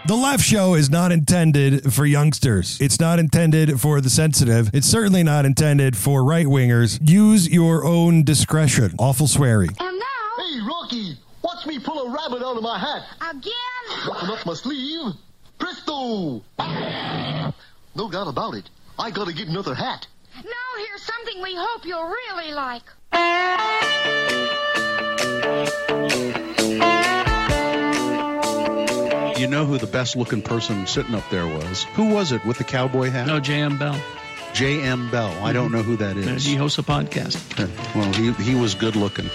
The Left Show is not intended for youngsters. It's not intended for the sensitive. It's certainly not intended for right-wingers. Use your own discretion. Awful swearing. And now... Hey, Rocky, watch me pull a rabbit out of my hat. Again? Button up my sleeve. Presto! No doubt about it. I gotta get another hat. Now here's something we hope you'll really like. You know who the best-looking person sitting up there was? Who was it with the cowboy hat? No, J.M. Bell. J.M. Bell. I don't know who that is. He hosts a podcast. Well, he was good-looking.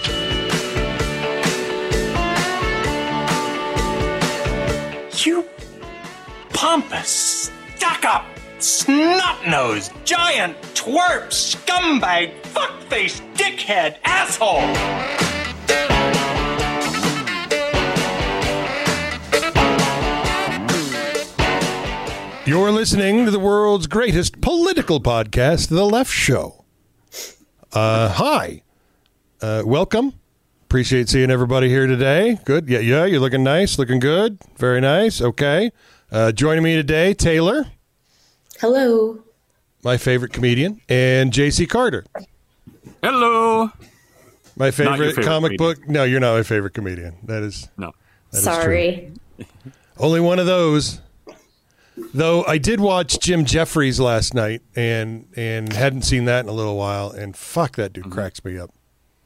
You pompous, stuck-up, snot-nosed, giant, twerp, scumbag, fuckface, dickhead, asshole! You're listening to the world's greatest political podcast, The Left Show. Hi. Welcome. Appreciate seeing everybody here today. Good. Yeah, you're looking nice, looking good. Very nice. Okay. Joining me today, Taylor. Hello. My favorite comedian. And J.C. Carter. Hello. My favorite comic comedian. book. No, you're not my favorite comedian. That is Sorry. true. Only one of those. Though I did watch Jim Jeffries last night and hadn't seen that in a little while, and fuck, that dude cracks me up.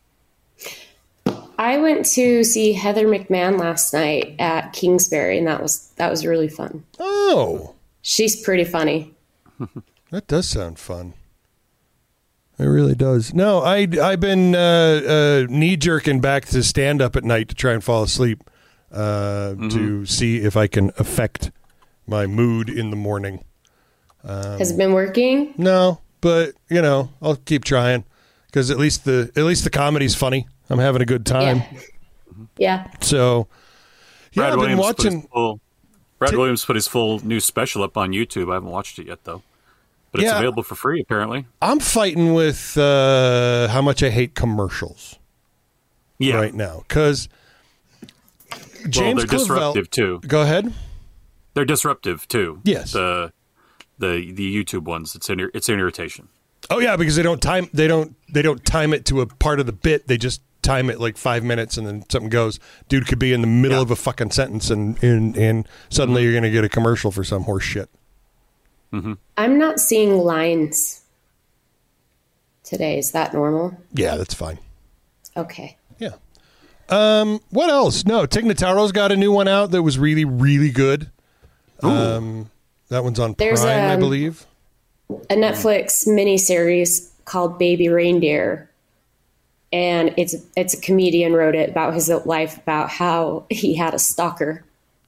I went to see Heather McMahon last night at Kingsbury, and that was really fun. Oh. She's pretty funny. That does sound fun. It really does. No, I've been knee-jerking back to stand-up at night to try and fall asleep to see if I can affect my mood in the morning. Has it been working? No, but I'll keep trying because at least the comedy's funny. I'm having a good time. Yeah. So, yeah, I've been watching. Brad Williams put his full new special up on YouTube. I haven't watched it yet though, but it's available for free apparently. I'm fighting with how much I hate commercials. Yeah. Right now because James they're disruptive too. Go ahead. They're disruptive too. Yes. The YouTube ones. It's an irritation. Oh yeah, because they don't time it to a part of the bit. They just time it like 5 minutes and then something goes. Dude could be in the middle of a fucking sentence and suddenly you're going to get a commercial for some horse shit. Mm-hmm. I'm not seeing lines today. Is that normal? Yeah, that's fine. Okay. Yeah. What else? No, Tig Notaro's got a new one out that was really, really good. That one's on There's Prime, I believe. A Netflix miniseries called Baby Reindeer, and it's a comedian wrote it about his life, about how he had a stalker.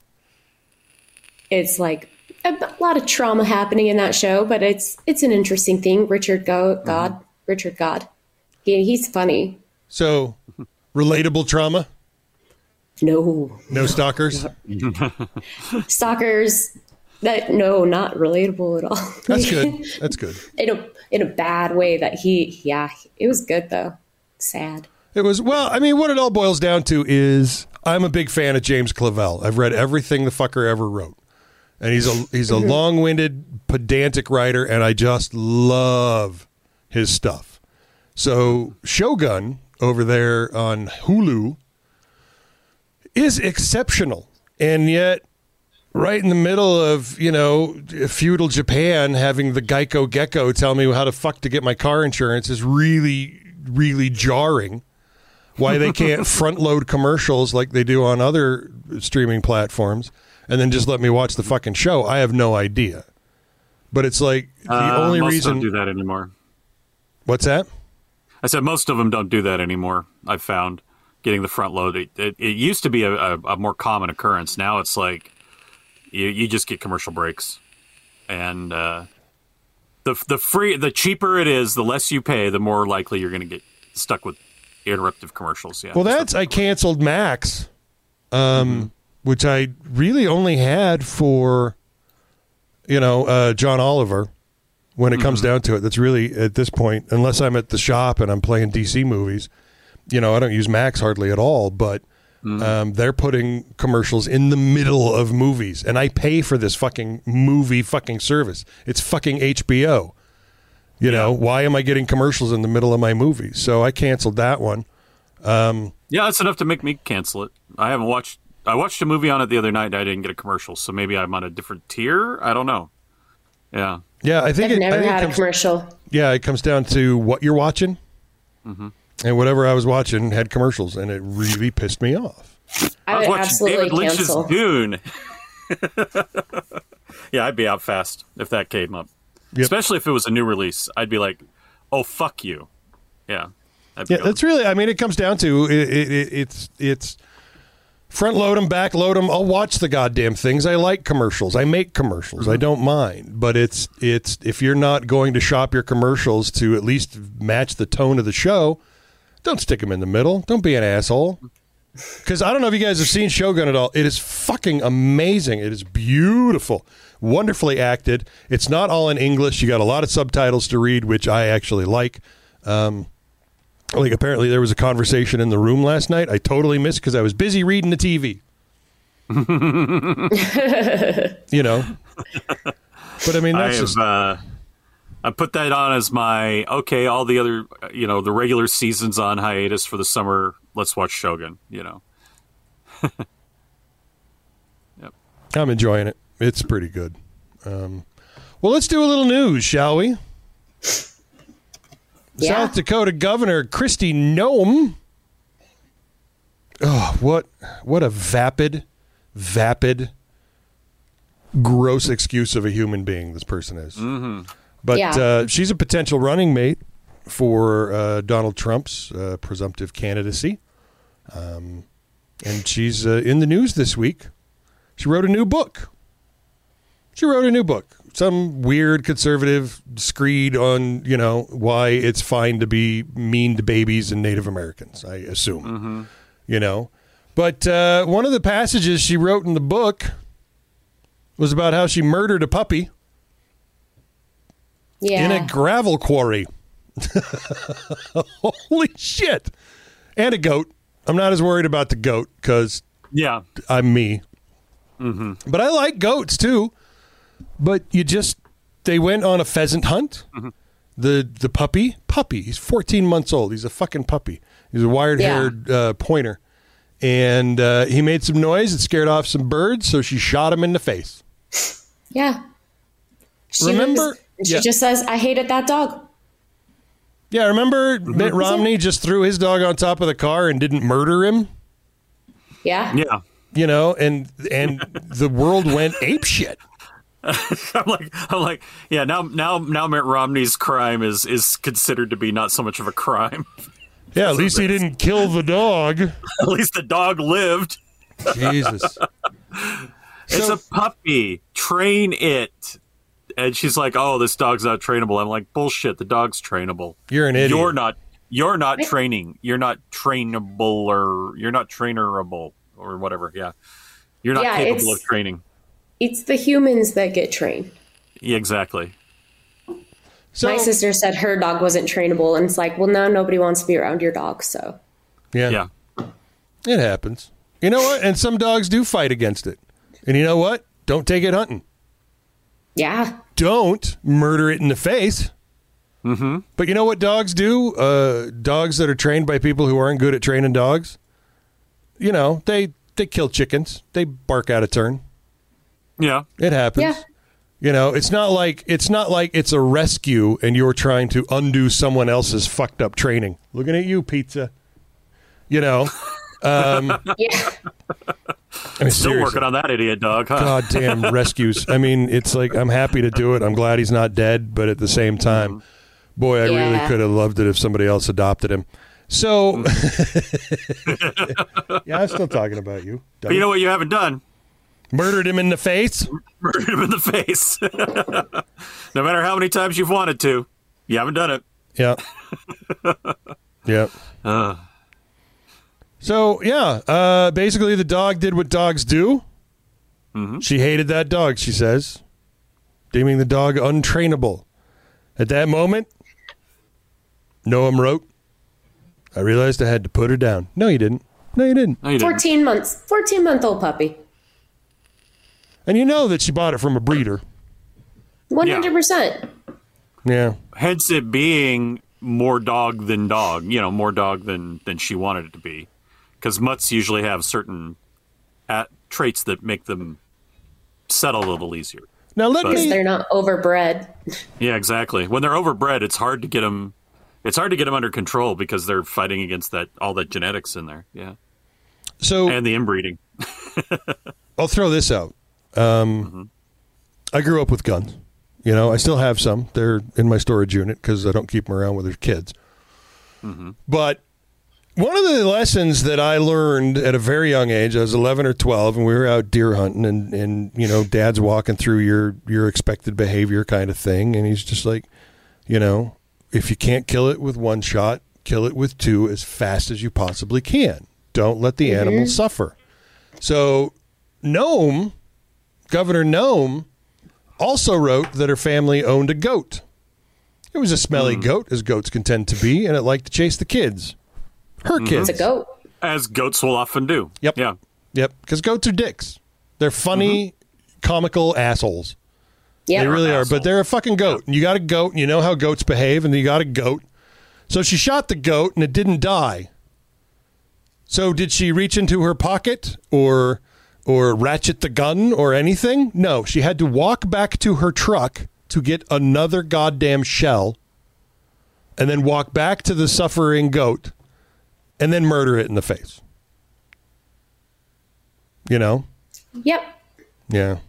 It's like a lot of trauma happening in that show, but it's an interesting thing. Richard God. He's funny. So, relatable trauma? No stalkers. Stalkers. No, not relatable at all. That's good. That's good. In a bad way that it was good though. Sad. It was, well, I mean, what it all boils down to is I'm a big fan of James Clavell. I've read everything the fucker ever wrote. And he's a long-winded, pedantic writer, and I just love his stuff. So Shogun over there on Hulu is exceptional. And yet, right in the middle of, feudal Japan, having the Geico Gecko tell me how the fuck to get my car insurance is really, really jarring. Why they can't front load commercials like they do on other streaming platforms and then just let me watch the fucking show. I have no idea. But it's like the only most reason. Don't do that anymore. What's that? I said most of them don't do that anymore. I've found getting the front load. It used to be a more common occurrence. Now it's like you just get commercial breaks, and the cheaper it is, the less you pay, the more likely you're going to get stuck with interruptive commercials. Yeah. Well, I canceled Max, which I really only had for, John Oliver. When it comes down to it, that's really at this point, unless I'm at the shop and I'm playing DC movies, I don't use Max hardly at all. But They're putting commercials in the middle of movies, and I pay for this fucking movie fucking service. It's fucking HBO. You know, why am I getting commercials in the middle of my movie? So I canceled that one. Yeah, that's enough to make me cancel it. I watched a movie on it the other night and I didn't get a commercial, so maybe I'm on a different tier. I don't know. Yeah. Yeah, I think I've never had a commercial. Yeah, it comes down to what you're watching. And whatever I was watching had commercials, and it really pissed me off. I would watching absolutely David Lynch's cancel. Dune. Yeah, I'd be out fast if that came up. Yep. Especially if it was a new release. I'd be like, oh, fuck you. Yeah. Yeah, that's really, I mean, it comes down to it's front load them, back load them. I'll watch the goddamn things. I like commercials. I make commercials. I don't mind. But it's if you're not going to shop your commercials to at least match the tone of the show, don't stick them in the middle. Don't be an asshole. Because I don't know if you guys have seen Shogun at all. It is fucking amazing. It is beautiful. Wonderfully acted. It's not all in English. You got a lot of subtitles to read, which I actually like. Like apparently there was a conversation in the room last night. I totally missed because I was busy reading the TV. You know. But I mean, that's I put that on as my, okay, all the other, the regular season's on hiatus for the summer. Let's watch Shogun, Yep. I'm enjoying it. It's pretty good. Well, let's do a little news, shall we? Yeah. South Dakota Governor Kristi Noem. Oh, what a vapid, gross excuse of a human being this person is. But she's a potential running mate for Donald Trump's presumptive candidacy. And she's in the news this week. She wrote a new book. Some weird conservative screed on, why it's fine to be mean to babies and Native Americans, I assume. But one of the passages she wrote in the book was about how she murdered a puppy in a gravel quarry. Holy shit. And a goat. I'm not as worried about the goat because I'm me. But I like goats too. But they went on a pheasant hunt. The puppy, he's 14 months old. He's a fucking puppy. He's a wired-haired pointer. And he made some noise. It scared off some birds, so she shot him in the face. Yeah. She Yeah. just says, I hated that dog. Yeah, remember Mitt Romney just threw his dog on top of the car and didn't murder him? Yeah. Yeah. And the world went apeshit. I'm like, yeah. Now, Mitt Romney's crime is considered to be not so much of a crime. Yeah, at least he didn't kill the dog. At least the dog lived. Jesus, it's a puppy. Train it. And she's like, "Oh, this dog's not trainable." I'm like, "Bullshit. The dog's trainable. You're an idiot. You're not training. You're not trainable, or you're not trainerable, or whatever. Yeah, you're not capable of training." It's the humans that get trained. Yeah, exactly. So, my sister said her dog wasn't trainable, and it's like, well, now nobody wants to be around your dog, so. Yeah. It happens. You know what? And some dogs do fight against it. And you know what? Don't take it hunting. Yeah. Don't murder it in the face. But you know what dogs do? Dogs that are trained by people who aren't good at training dogs, they kill chickens. They bark out of turn. Yeah. It happens. Yeah. It's not like it's a rescue and you're trying to undo someone else's fucked up training. Looking at you, pizza. Yeah. I mean, Still seriously. working on that idiot dog, huh? Goddamn rescues. I mean, it's like, I'm happy to do it. I'm glad he's not dead. But at the same time, boy, I really could have loved it if somebody else adopted him. So, yeah, I'm still talking about you. But you know what you haven't done? Murdered him in the face? Murdered him in the face. No matter how many times you've wanted to, you haven't done it. Yeah. Yeah. So, yeah, basically the dog did what dogs do. She hated that dog, she says, deeming the dog untrainable. At that moment, Noam wrote, I realized I had to put her down. No, you didn't. No, you didn't. No, you didn't. 14-month-old puppy. And you know that she bought it from a breeder. 100%. Yeah. Hence it being more dog than dog, more dog than she wanted it to be. Because mutts usually have certain traits that make them settle a little easier. Now Because they're not overbred. Yeah, exactly. When they're overbred, it's hard to get them. It's hard to get them under control because they're fighting against all that genetics in there. Yeah. So and the inbreeding. I'll throw this out. I grew up with guns. I still have some. They're in my storage unit because I don't keep them around with their kids. Mm-hmm. But one of the lessons that I learned at a very young age, I was 11 or 12, and we were out deer hunting, and Dad's walking through your expected behavior kind of thing, and he's just like, if you can't kill it with one shot, kill it with two as fast as you possibly can. Don't let the animal suffer. So Governor Nome, also wrote that her family owned a goat. It was a smelly goat, as goats can tend to be, and it liked to chase the kids. Her kids. It's a goat. As goats will often do. Yep. Yeah. Yep. Because goats are dicks. They're funny, comical assholes. Yeah. They really are. But they're a fucking goat. And you got a goat, and you know how goats behave, and you got a goat. So she shot the goat, and it didn't die. So did she reach into her pocket or ratchet the gun or anything? No, she had to walk back to her truck to get another goddamn shell and then walk back to the suffering goat and then murder it in the face. Yep. Yeah.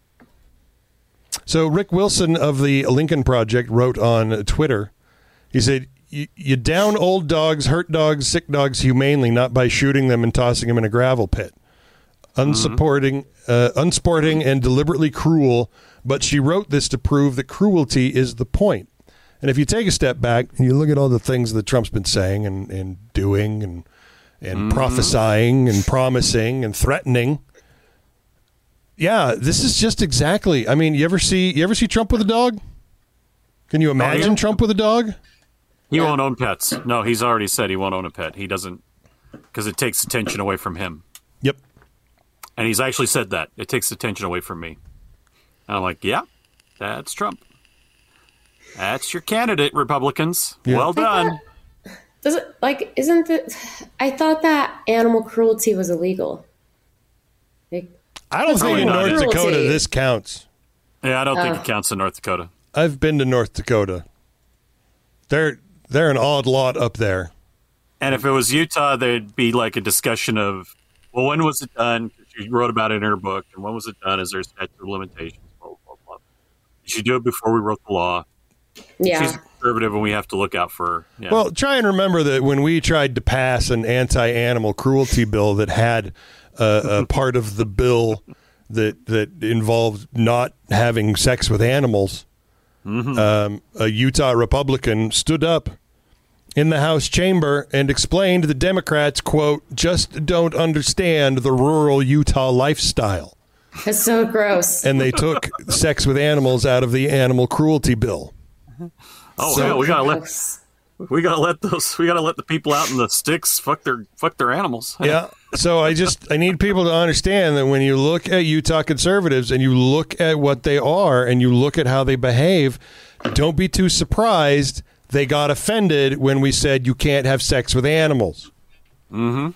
So Rick Wilson of the Lincoln Project wrote on Twitter, he said, you down old dogs, hurt dogs, sick dogs humanely, not by shooting them and tossing them in a gravel pit. Unsporting and deliberately cruel, but she wrote this to prove that cruelty is the point. And if you take a step back and you look at all the things that Trump's been saying and doing and prophesying and promising and threatening, yeah, this is just exactly. I mean, you ever see Trump with a dog? Can you imagine Trump with a dog? He won't own pets. No, he's already said he won't own a pet. He doesn't, because it takes attention away from him. Yep. And he's actually said that. It takes attention away from me. And I'm like, yeah, that's Trump. That's your candidate, Republicans. Yeah. Well done. I thought that animal cruelty was illegal. I don't think in North Dakota this counts. Yeah, I don't think it counts in North Dakota. I've been to North Dakota. They're an odd lot up there. And if it was Utah, there'd be like a discussion of, well, when was it done? She wrote about it in her book. And when was it done? Is there a statute of limitations? Blah, blah, blah, blah. Did she do it before we wrote the law? Yeah. She's conservative and we have to look out for her. Yeah. Well, try and remember that when we tried to pass an anti-animal cruelty bill that had a part of the bill that involved not having sex with animals, a Utah Republican stood up in the House chamber and explained the Democrats, quote, just don't understand the rural Utah lifestyle. It's so gross. And they took sex with animals out of the animal cruelty bill. Oh, so, yeah, we gotta let the people out in the sticks fuck their animals. Yeah. So I need people to understand that when you look at Utah conservatives and you look at what they are and you look at how they behave, don't be too surprised they got offended when we said you can't have sex with animals. Mm-hmm.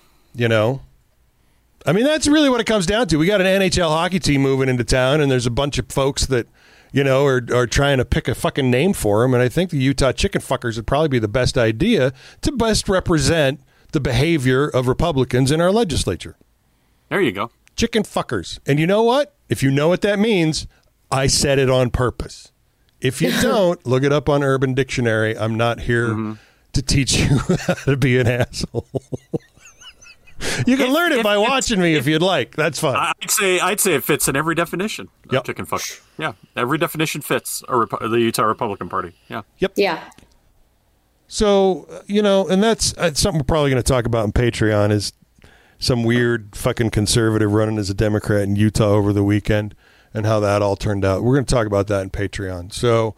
I mean, that's really what it comes down to. We got an NHL hockey team moving into town, and there's a bunch of folks that, are trying to pick a fucking name for them. And I think the Utah chicken fuckers would probably be the best idea to best represent the behavior of Republicans in our legislature. There you go. Chicken fuckers. And you know what? If you know what that means, I said it on purpose. If you don't, look it up on Urban Dictionary. I'm not here to teach you how to be an asshole. You can learn it by watching me if you'd like. That's fine. I'd say it fits in every definition. Yep. Chicken fuck. Yeah, every definition fits the Utah Republican Party. Yeah. Yep. Yeah. So and that's something we're probably going to talk about on Patreon is some weird fucking conservative running as a Democrat in Utah over the weekend and how that all turned out. We're going to talk about that in Patreon. So,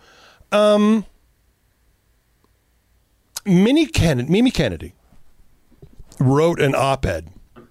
Mimi Kennedy wrote an op-ed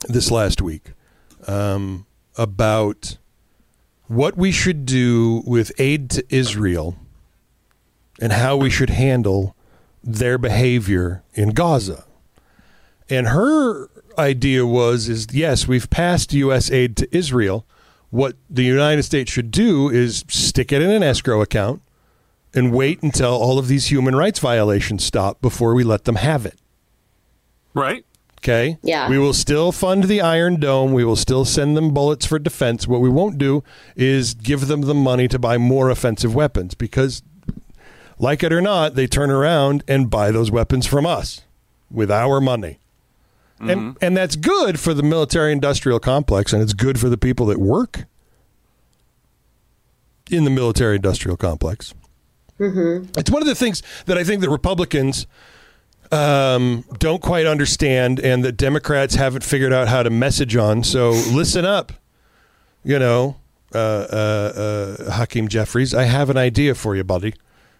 this last week about what we should do with aid to Israel and how we should handle their behavior in Gaza. And her idea is yes, we've passed U.S. aid to Israel. What the United States should do is stick it in an escrow account and wait until all of these human rights violations stop before we let them have it. Right. Okay? Yeah. We will still fund the Iron Dome. We will still send them bullets for defense. What we won't do is give them the money to buy more offensive weapons because, like it or not, they turn around and buy those weapons from us with our money. And that's good for the military-industrial complex, and it's good for the people that work in the military-industrial complex. It's one of the things that I think that Republicans don't quite understand and that Democrats haven't figured out how to message on. So listen up, Hakeem Jeffries. I have an idea for you, buddy.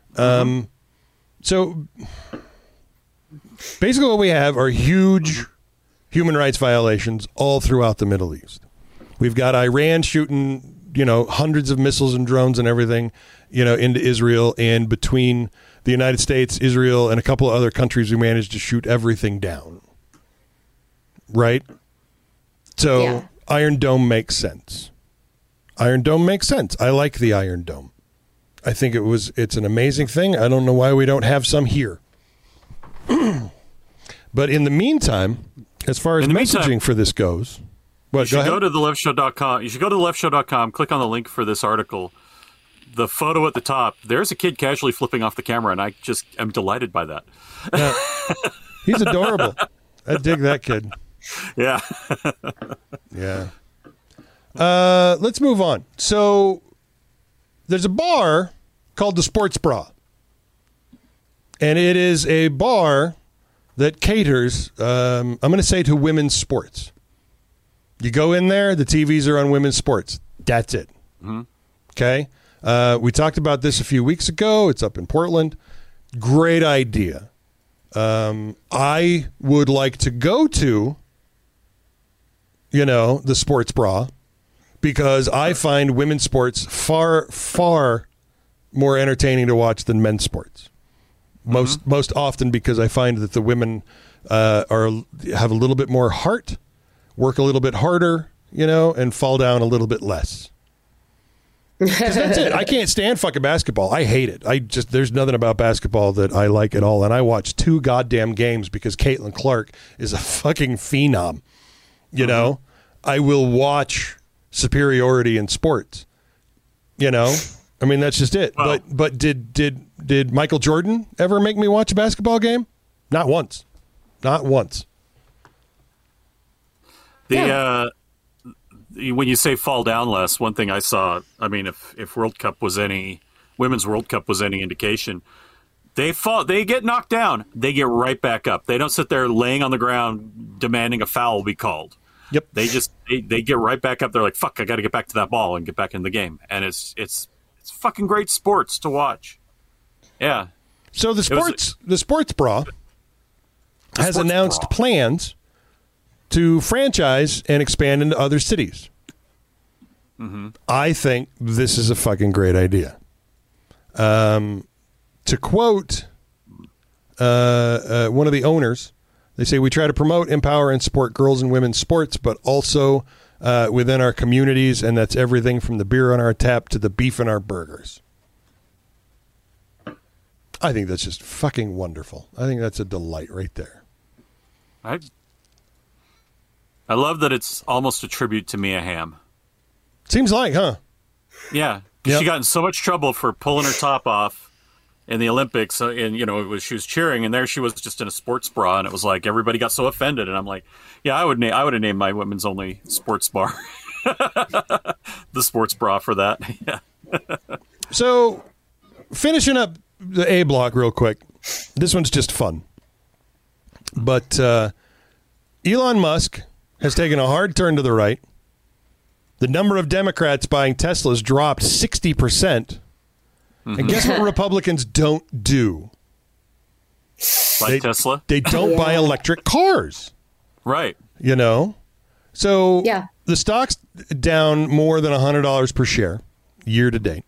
So basically what we have are huge human rights violations all throughout the Middle East. We've got Iran shooting, hundreds of missiles and drones and everything, into Israel. And between the United States, Israel, and a couple of other countries, we managed to shoot everything down. Right? So Yeah. Iron Dome makes sense. Iron Dome makes sense. I like the Iron Dome. I think it's an amazing thing. I don't know why we don't have some here. But in the meantime, as far as messaging for this goes, you should go to theleftshow.com. You should go to theleftshow.com, click on the link for this article. The photo at the top, there's a kid casually flipping off the camera, and I just am delighted by that. Yeah. He's adorable. I dig that kid. Yeah. Yeah. Let's move on. So there's a bar called the Sports Bra. And it is a bar that caters, I'm going to say, to women's sports. You go in there, the TVs are on women's sports. That's it. Okay? We talked about this a few weeks ago. It's up in Portland. Great idea. I would like to go to, the Sports Bra because I find women's sports far, far more entertaining to watch than men's sports. Most often because I find that the women have a little bit more heart, work a little bit harder, and fall down a little bit less. 'Cause that's it. I can't stand fucking basketball. I hate it. There's nothing about basketball that I like at all. And I watch 2 goddamn games because Caitlin Clark is a fucking phenom. I will watch superiority in sports. I mean, that's just it. Well, but did Michael Jordan ever make me watch a basketball game? Not once. Not once. When you say fall down less, one thing I saw, I mean, if Women's World Cup was any indication, they get knocked down, they get right back up. They don't sit there laying on the ground demanding a foul be called. Yep. They get right back up. They're like, fuck, I got to get back to that ball and get back in the game. And it's fucking great sports to watch. Yeah. So the Sports Bra has announced plans to franchise and expand into other cities. I think this is a fucking great idea. To quote one of the owners, they say, we try to promote, empower, and support girls and women's sports, but also within our communities, and that's everything from the beer on our tap to the beef in our burgers. I think that's just fucking wonderful. I think that's a delight right there. I love that it's almost a tribute to Mia Hamm. Seems like, huh? Yeah. Yep. She got in so much trouble for pulling her top off in the Olympics, and she was cheering, and there she was just in a sports bra, and it was like everybody got so offended, and I'm like, yeah, I would have named my women's only sports bar the Sports Bra for that. Yeah. So, finishing up the A block real quick. This one's just fun, but Elon Musk has taken a hard turn to the right. The number of Democrats buying Teslas dropped 60%. And guess what Republicans don't do? Tesla? They don't buy electric cars. Right. So Yeah. the stock's down more than $100 per share year to date.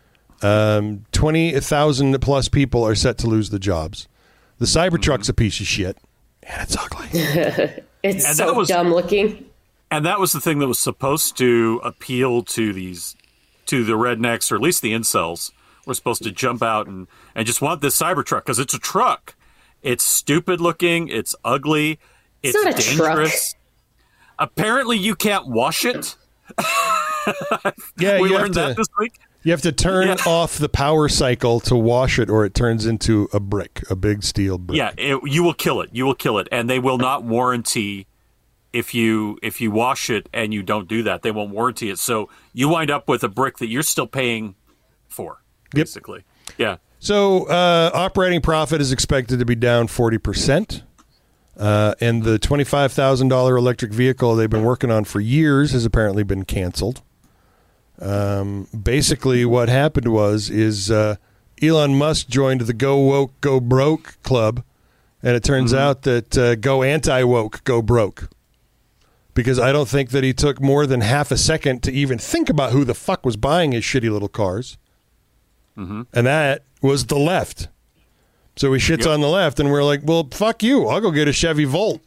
20,000 plus people are set to lose the jobs. The Cybertruck's a piece of shit, and it's ugly. It's And so that was- dumb looking. And that was the thing that was supposed to appeal to the rednecks, or at least the incels, were supposed to jump out and just want this Cybertruck because it's a truck. It's stupid looking. It's ugly. It's not a dangerous. Apparently, you can't wash it. Yeah, We you have learned that this week. You have to turn off the power cycle to wash it, or it turns into a brick, a big steel brick. Yeah, you will kill it. You will kill it, and they will not warranty if you wash it and you don't do that. They won't warranty it, so you wind up with a brick that you're still paying for, basically. Yeah. So operating profit is expected to be down 40%. And the $25,000 electric vehicle they've been working on for years has apparently been canceled. Basically, what happened was Elon Musk joined the Go Woke, Go Broke club, and it turns out that Go Anti-Woke, Go Broke. Because I don't think that he took more than half a second to even think about who the fuck was buying his shitty little cars. And that was the left. So he shits on the left, and we're like, well, fuck you. I'll go get a Chevy Volt.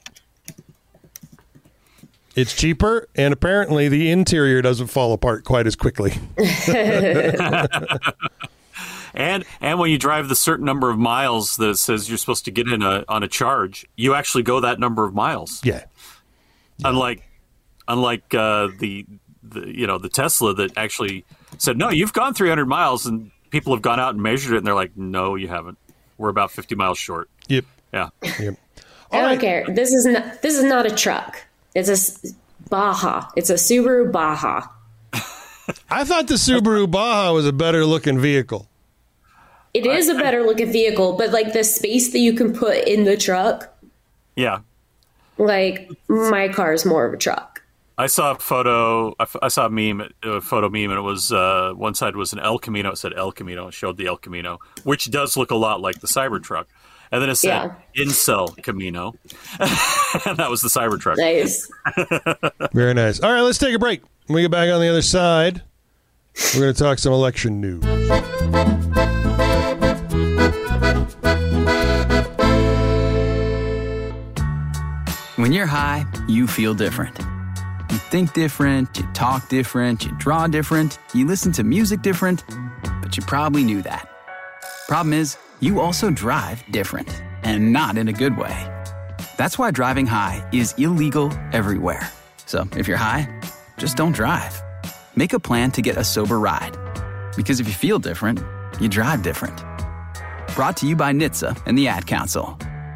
It's cheaper, and apparently the interior doesn't fall apart quite as quickly. And when you drive the certain number of miles that it says you're supposed to get in on a charge, you actually go that number of miles. Yeah. Unlike the Tesla that actually said, no, you've gone 300 miles, and people have gone out and measured it, and they're like, no, you haven't. We're about 50 miles short. Yep. Yeah. Yep. I don't care. This is not a truck. It's a Baja. It's a Subaru Baja. I thought the Subaru Baja was a better looking vehicle. It is a better looking vehicle, but like the space that you can put in the truck, Yeah. like my car is more of a truck. I saw a photo. I saw a meme, a photo meme, and it was one side was an El Camino. It said El Camino. It showed the El Camino, which does look a lot like the Cybertruck. And then it said Incel Camino, and that was the Cybertruck. Nice. Very nice. All right, let's take a break. When we get back on the other side, we're going to talk some election news. When you're high, you feel different. You think different, you talk different, you draw different, you listen to music different, but you probably knew that. Problem is, you also drive different, and not in a good way. That's why driving high is illegal everywhere. So if you're high, just don't drive. Make a plan to get a sober ride. Because if you feel different, you drive different. Brought to you by NHTSA and the Ad Council.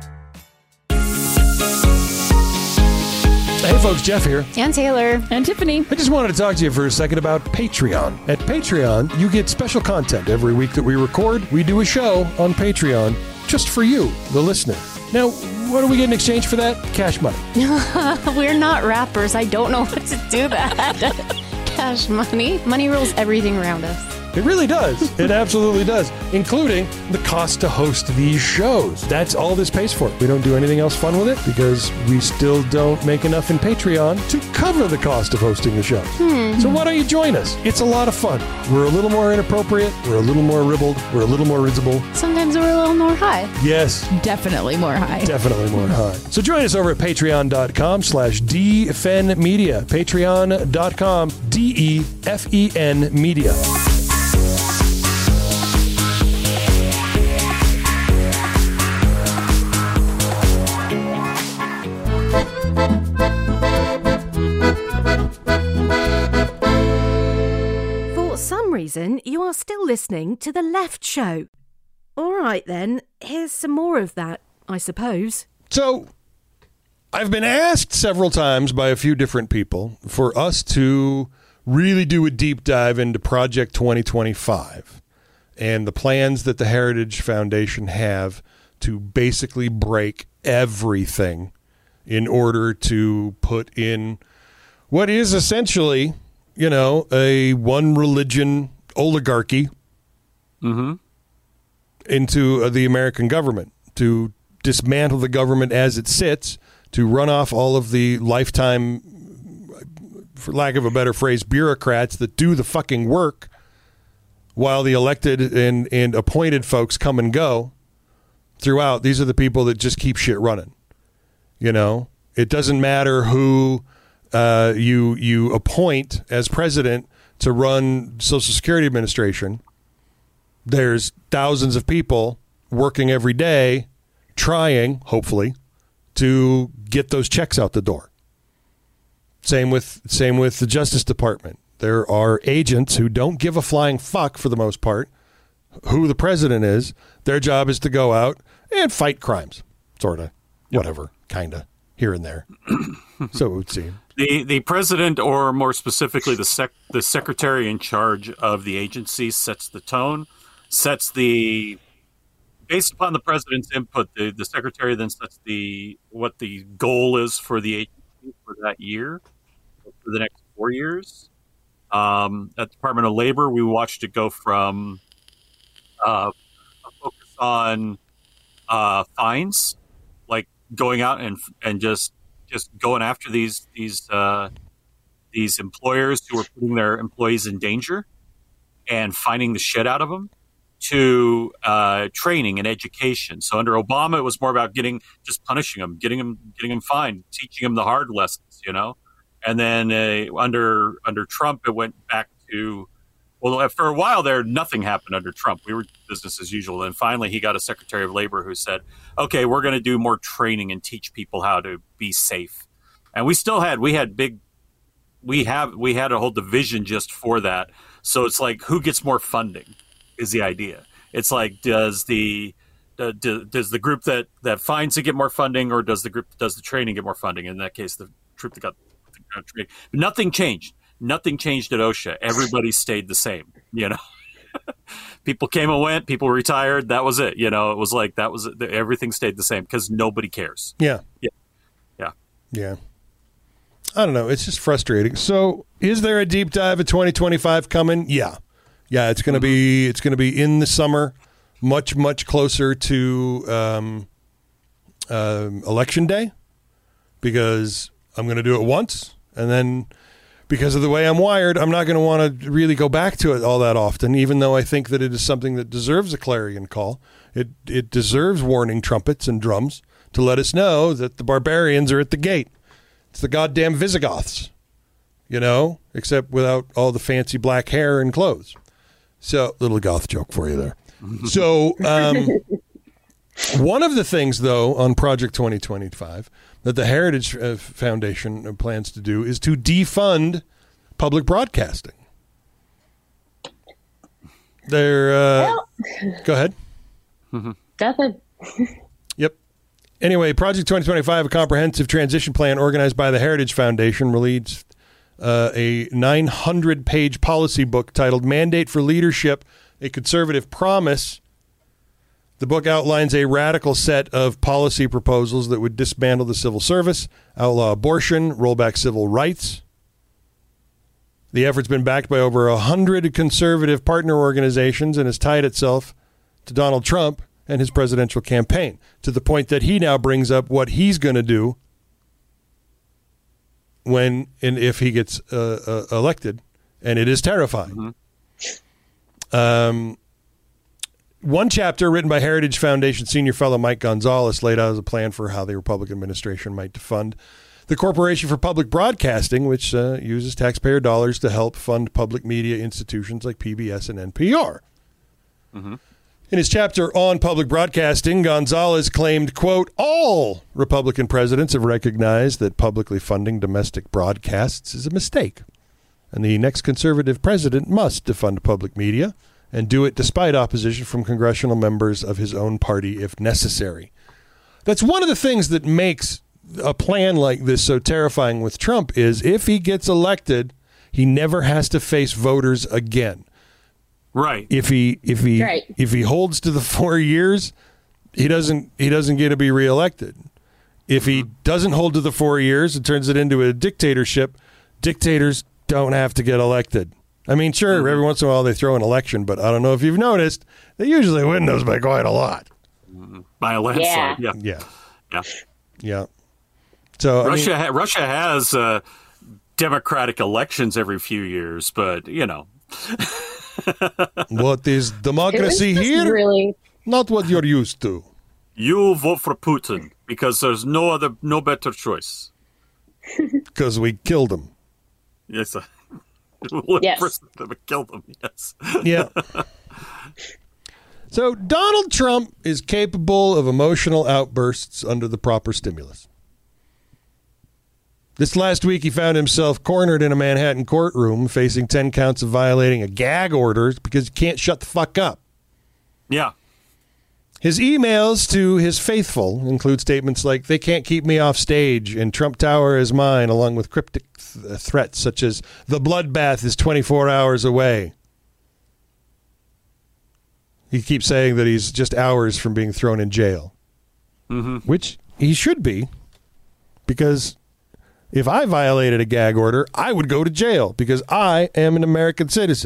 Hey folks, Jeff here. And Taylor. And Tiffany. I just wanted to talk to you for a second about Patreon. At Patreon, you get special content every week that we record. We do a show on Patreon just for you, the listener. Now, what do we get in exchange for that? Cash money. We're not rappers. I don't know what to do that. Cash money. Money rules everything around us. It really does. It absolutely does, including the cost to host these shows. That's all this pays for. We don't do anything else fun with it because we still don't make enough in Patreon to cover the cost of hosting the show. So why don't you join us? It's a lot of fun. We're a little more inappropriate. We're a little more ribald. We're a little more risible. Sometimes we're a little more high. Yes. Definitely more high. Definitely more high. So join us over at patreon.com/DFenMedia. Patreon.com, DEFEN Media. For some reason, you are still listening to The Left Show. All right, then, here's some more of that, I suppose. So, I've been asked several times by a few different people for us to really do a deep dive into Project 2025 and the plans that the Heritage Foundation have to basically break everything in order to put in what is essentially, you know, a one religion oligarchy into the American government, to dismantle the government as it sits, to run off all of the lifetime for lack of a better phrase, bureaucrats that do the fucking work while the elected and appointed folks come and go throughout. These are the people that just keep shit running. You know, it doesn't matter who you appoint as president to run Social Security Administration. There's thousands of people working every day trying, hopefully, to get those checks out the door. Same with the Justice Department. There are agents who don't give a flying fuck, for the most part, who the president is. Their job is to go out and fight crimes, sort of, whatever, kind of, here and there. So it would seem. The president, or more specifically the secretary in charge of the agency, sets the tone, based upon the president's input, the secretary then sets what the goal is for the agency for that year, for the next 4 years. At the Department of Labor, we watched it go from a focus on fines, like going out and just going after these employers who are putting their employees in danger and finding the shit out of them, to training and education. So under Obama, it was more about punishing them, getting them fined, teaching them the hard lessons, you know. And then under Trump, it went back to, well, for a while there, nothing happened under Trump. We were business as usual. And finally, he got a Secretary of Labor who said, okay, we're going to do more training and teach people how to be safe. And we had a whole division just for that. So it's like, who gets more funding is the idea. It's like, does the group that finds it get more funding, or does the group that does the training get more funding? In that case, the troop that got training. Nothing changed. Nothing changed at OSHA. Everybody stayed the same, you know. People came and went, people retired, that was it. You know, it was like everything stayed the same because nobody cares. Yeah. Yeah. I don't know. It's just frustrating. So, is there a deep dive of 2025 coming? Yeah. It's going to be in the summer, much closer to Election Day, because I'm going to do it once, and then because of the way I'm wired, I'm not going to want to really go back to it all that often, even though I think that it is something that deserves a clarion call. It deserves warning trumpets and drums to let us know that the barbarians are at the gate. It's the goddamn Visigoths, you know, except without all the fancy black hair and clothes. So, little goth joke for you there. So, one of the things, though, on Project 2025 that the Heritage Foundation plans to do is to defund public broadcasting. Go ahead. Nothing. Yep. Anyway, Project 2025, a comprehensive transition plan organized by the Heritage Foundation, released a 900-page policy book titled Mandate for Leadership, A Conservative Promise. The book outlines a radical set of policy proposals that would dismantle the civil service, outlaw abortion, roll back civil rights. The effort's been backed by over 100 conservative partner organizations and has tied itself to Donald Trump and his presidential campaign, to the point that he now brings up what he's going to do when and if he gets elected, and it is terrifying. One chapter written by Heritage Foundation senior fellow Mike Gonzalez laid out as a plan for how the Republican administration might defund the Corporation for Public Broadcasting, which uses taxpayer dollars to help fund public media institutions like PBS and NPR. In his chapter on public broadcasting, Gonzalez claimed, quote, all Republican presidents have recognized that publicly funding domestic broadcasts is a mistake, and the next conservative president must defund public media and do it despite opposition from congressional members of his own party if necessary. That's one of the things that makes a plan like this so terrifying with Trump is if he gets elected, he never has to face voters again. Right. If he holds to the 4 years, he doesn't get to be reelected. If he doesn't hold to the 4 years and turns it into a dictatorship, dictators don't have to get elected. I mean, sure, every once in a while they throw an election, but I don't know if you've noticed, they usually win those by quite a lot. By a landslide, Yeah. So Russia has democratic elections every few years, but, you know. What is democracy here? Really, not what you're used to. You vote for Putin because there's no better choice. Because we killed him. Yes. Yes. Killed him. Yes. Yeah. So Donald Trump is capable of emotional outbursts under the proper stimulus. This last week, he found himself cornered in a Manhattan courtroom facing 10 counts of violating a gag order because he can't shut the fuck up. Yeah. His emails to his faithful include statements like, "They can't keep me off stage," and "Trump Tower is mine," along with cryptic threats such as, "The bloodbath is 24 hours away." He keeps saying that he's just hours from being thrown in jail, which he should be, because if I violated a gag order, I would go to jail because I am an American citizen.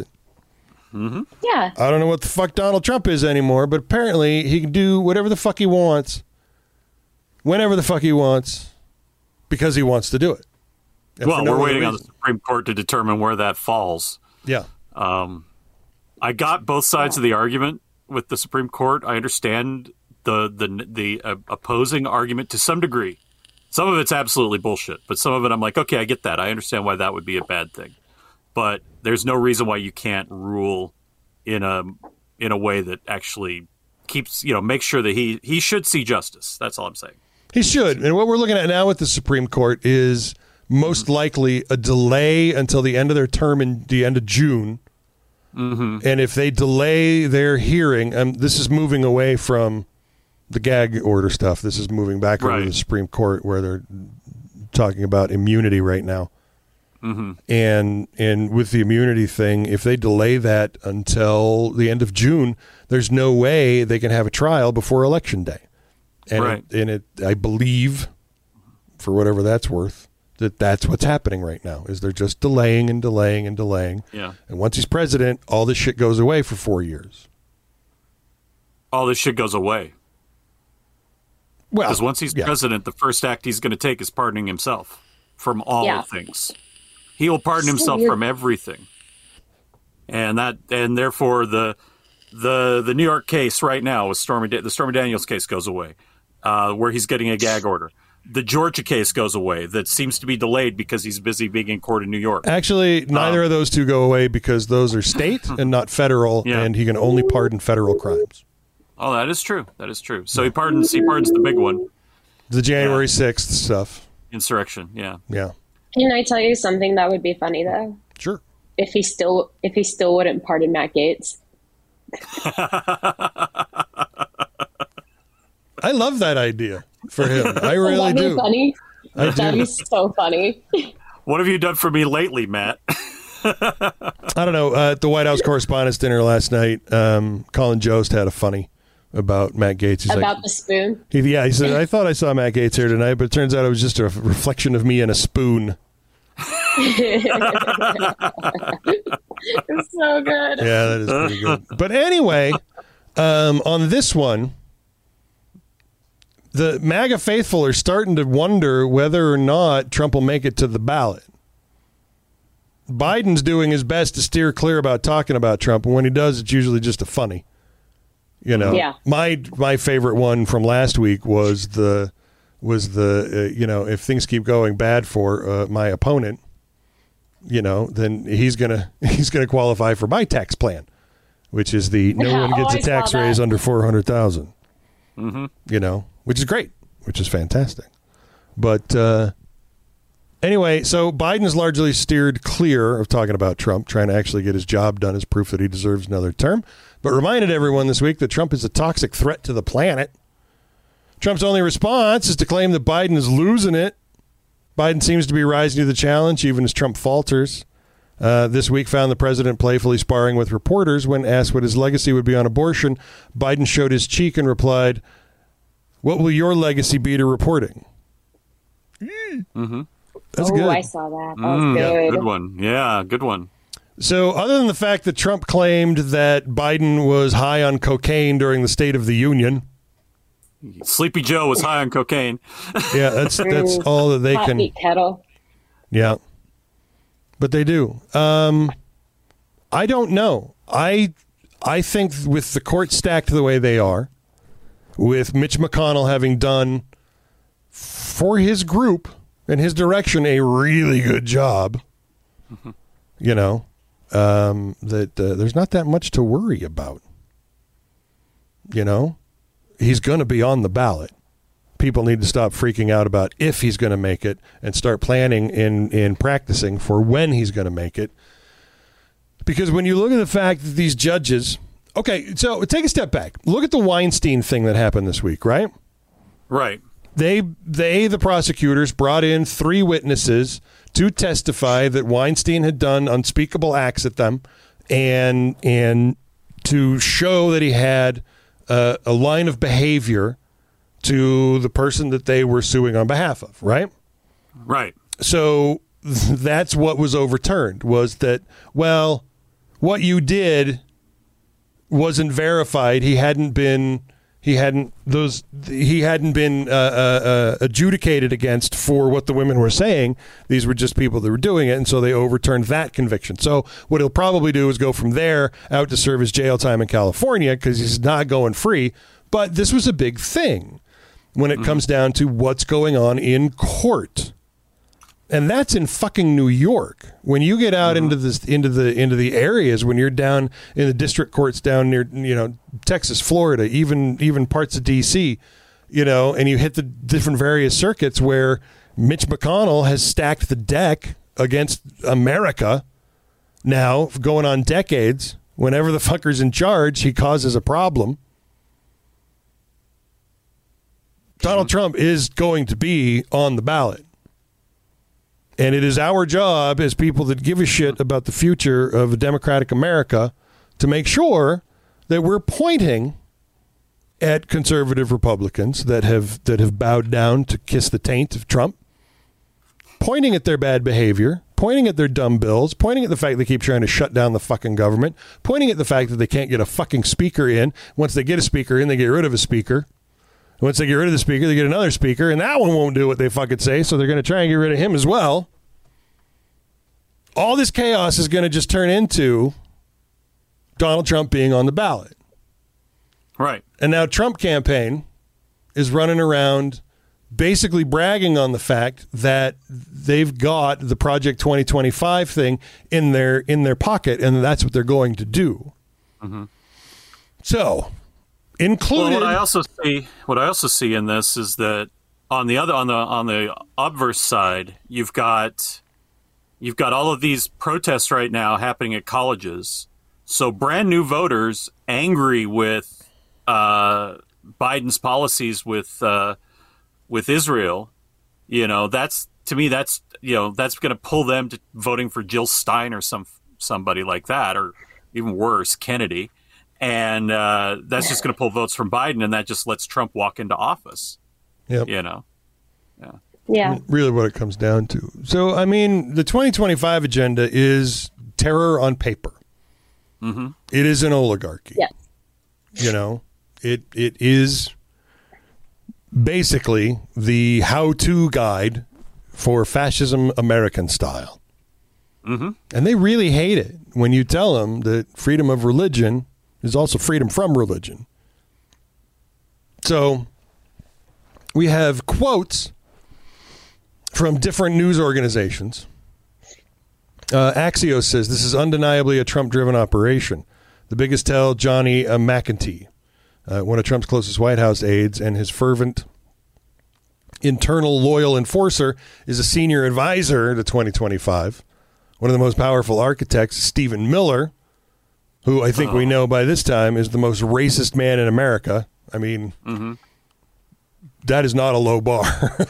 Yeah. I don't know what the fuck Donald Trump is anymore, but apparently he can do whatever the fuck he wants, whenever the fuck he wants, because he wants to do it. And well, for no we're other waiting on the reason. Supreme Court to determine where that falls. Yeah. I got both sides of the argument with the Supreme Court. I understand the opposing argument to some degree. Some of it's absolutely bullshit, but some of it I'm like, okay, I get that. I understand why that would be a bad thing. But there's no reason why you can't rule in a way that actually keeps, make sure that he should see justice. That's all I'm saying. He should. And what we're looking at now with the Supreme Court is most likely a delay until the end of their term in the end of June. And if they delay their hearing, this is moving away from the gag order stuff. This is moving back over to the Supreme Court, where they're talking about immunity right now. And with the immunity thing, if they delay that until the end of June, there's no way they can have a trial before Election Day. And I believe, for whatever that's worth, that's what's happening right now, is they're just delaying and delaying and delaying. Yeah. And once he's president, all this shit goes away for 4 years. All this shit goes away. Well, because once he's president, the first act he's going to take is pardoning himself from all things. He will pardon himself from everything, and therefore the New York case right now with the Stormy Daniels case goes away, where he's getting a gag order. The Georgia case goes away. That seems to be delayed because he's busy being in court in New York. Actually, neither of those two go away because those are state and not federal, and he can only pardon federal crimes. Oh, that is true. That is true. So he pardons the big one. The January 6th stuff. Insurrection, yeah. Yeah. Can I tell you something that would be funny, though? Sure. If he still wouldn't pardon Matt Gaetz. I love that idea for him. I really do. Funny? That'd be so funny. What have you done for me lately, Matt? I don't know. At the White House Correspondents' Dinner last night, Colin Jost had a funny about Matt Gaetz. He's about the spoon? He said, "I thought I saw Matt Gaetz here tonight, but it turns out it was just a reflection of me in a spoon." It's so good. Yeah, that is pretty good. But anyway, on this one, the MAGA faithful are starting to wonder whether or not Trump will make it to the ballot. Biden's doing his best to steer clear about talking about Trump, and when he does, it's usually just a funny. Yeah. My favorite one from last week was the if things keep going bad for my opponent, then he's gonna qualify for my tax plan, which is the no one gets a tax raise under 400,000. Which is great, which is fantastic. But anyway, so Biden's largely steered clear of talking about Trump, trying to actually get his job done as proof that he deserves another term, but reminded everyone this week that Trump is a toxic threat to the planet. Trump's only response is to claim that Biden is losing it. Biden seems to be rising to the challenge, even as Trump falters. This week found the president playfully sparring with reporters when asked what his legacy would be on abortion. Biden showed his cheek and replied, "What will your legacy be to reporting?" That's good. I saw that. That was good. Yeah, good one. Yeah, good one. So other than the fact that Trump claimed that Biden was high on cocaine during the State of the Union. Sleepy Joe was high on cocaine. Yeah, that's all that they Hot can. meat kettle. Yeah. But they do. I don't know. I think with the court stacked the way they are, with Mitch McConnell having done for his group and his direction a really good job, you know, that there's not that much to worry about. You know, he's going to be on the ballot. People need to stop freaking out about if he's going to make it and start planning in practicing for when he's going to make it. Because when you look at the fact that these judges... Okay, so take a step back. Look at the Weinstein thing that happened this week, right? Right. The prosecutors, brought in 3 witnesses to testify that Weinstein had done unspeakable acts at them and to show that he had a line of behavior to the person that they were suing on behalf of, right? Right. So that's what was overturned, was that, well, what you did wasn't verified. He hadn't been adjudicated against for what the women were saying. These were just people that were doing it, and so they overturned that conviction. So what he'll probably do is go from there out to serve his jail time in California because he's not going free. But this was a big thing when it comes down to what's going on in court. And that's in fucking New York. When you get out into the areas, when you're down in the district courts down near, you know, Texas, Florida, even parts of DC, you know, and you hit the different various circuits where Mitch McConnell has stacked the deck against America now, going on decades. Whenever the fucker's in charge, he causes a problem. Donald Trump is going to be on the ballot. And it is our job as people that give a shit about the future of a democratic America to make sure that we're pointing at conservative Republicans that have bowed down to kiss the taint of Trump, pointing at their bad behavior, pointing at their dumb bills, pointing at the fact they keep trying to shut down the fucking government, pointing at the fact that they can't get a fucking speaker in. Once they get a speaker in, they get rid of a speaker. Once they get rid of the speaker, they get another speaker, and that one won't do what they fucking say, so they're going to try and get rid of him as well. All this chaos is going to just turn into Donald Trump being on the ballot. Right. And now Trump campaign is running around basically bragging on the fact that they've got the Project 2025 thing in their pocket, and that's what they're going to do. Mm-hmm. So... included. Well, what I also see in this is that on the obverse side, you've got all of these protests right now happening at colleges. So brand new voters angry with Biden's policies with Israel, you know, that's going to pull them to voting for Jill Stein or somebody like that, or even worse, Kennedy. And that's just going to pull votes from Biden, and that just lets Trump walk into office. Yep. You know? Yeah. Really what it comes down to. So, I mean, the 2025 agenda is terror on paper. Mm-hmm. It is an oligarchy. Yeah. You know, it is basically the how-to guide for fascism American style. Mm-hmm. And they really hate it when you tell them that freedom of religion is also freedom from religion. So we have quotes from different news organizations. Axios says this is undeniably a Trump-driven operation. The biggest tell, Johnny McEntee, one of Trump's closest White House aides and his fervent internal loyal enforcer, is a senior advisor to 2025. One of the most powerful architects, Stephen Miller, who I think we know by this time is the most racist man in America. I mean, that is not a low bar.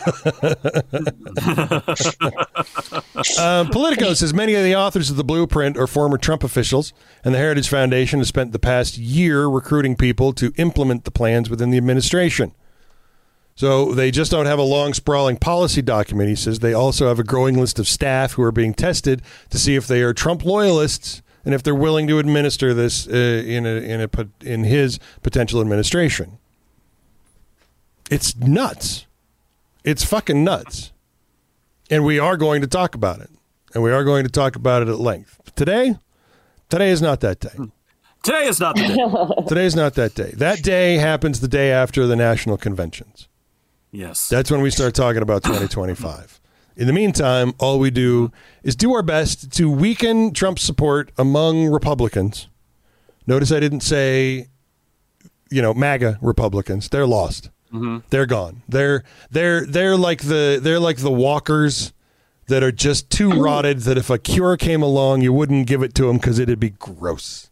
Politico says many of the authors of the blueprint are former Trump officials, and the Heritage Foundation has spent the past year recruiting people to implement the plans within the administration. So they just don't have a long, sprawling policy document, he says. They also have a growing list of staff who are being tested to see if they are Trump loyalists and if they're willing to administer this in his potential administration. It's nuts. It's fucking nuts. And we are going to talk about it. and we are going to talk about it at length. Today is not that day. Today is not the day. Today is not that day. That day happens the day after the national conventions. Yes. That's when we start talking about 2025. In the meantime, all we do is do our best to weaken Trump's support among Republicans. Notice I didn't say, MAGA Republicans. They're lost. Mm-hmm. They're gone. They're like the walkers that are just too rotted that if a cure came along, you wouldn't give it to them because it'd be gross.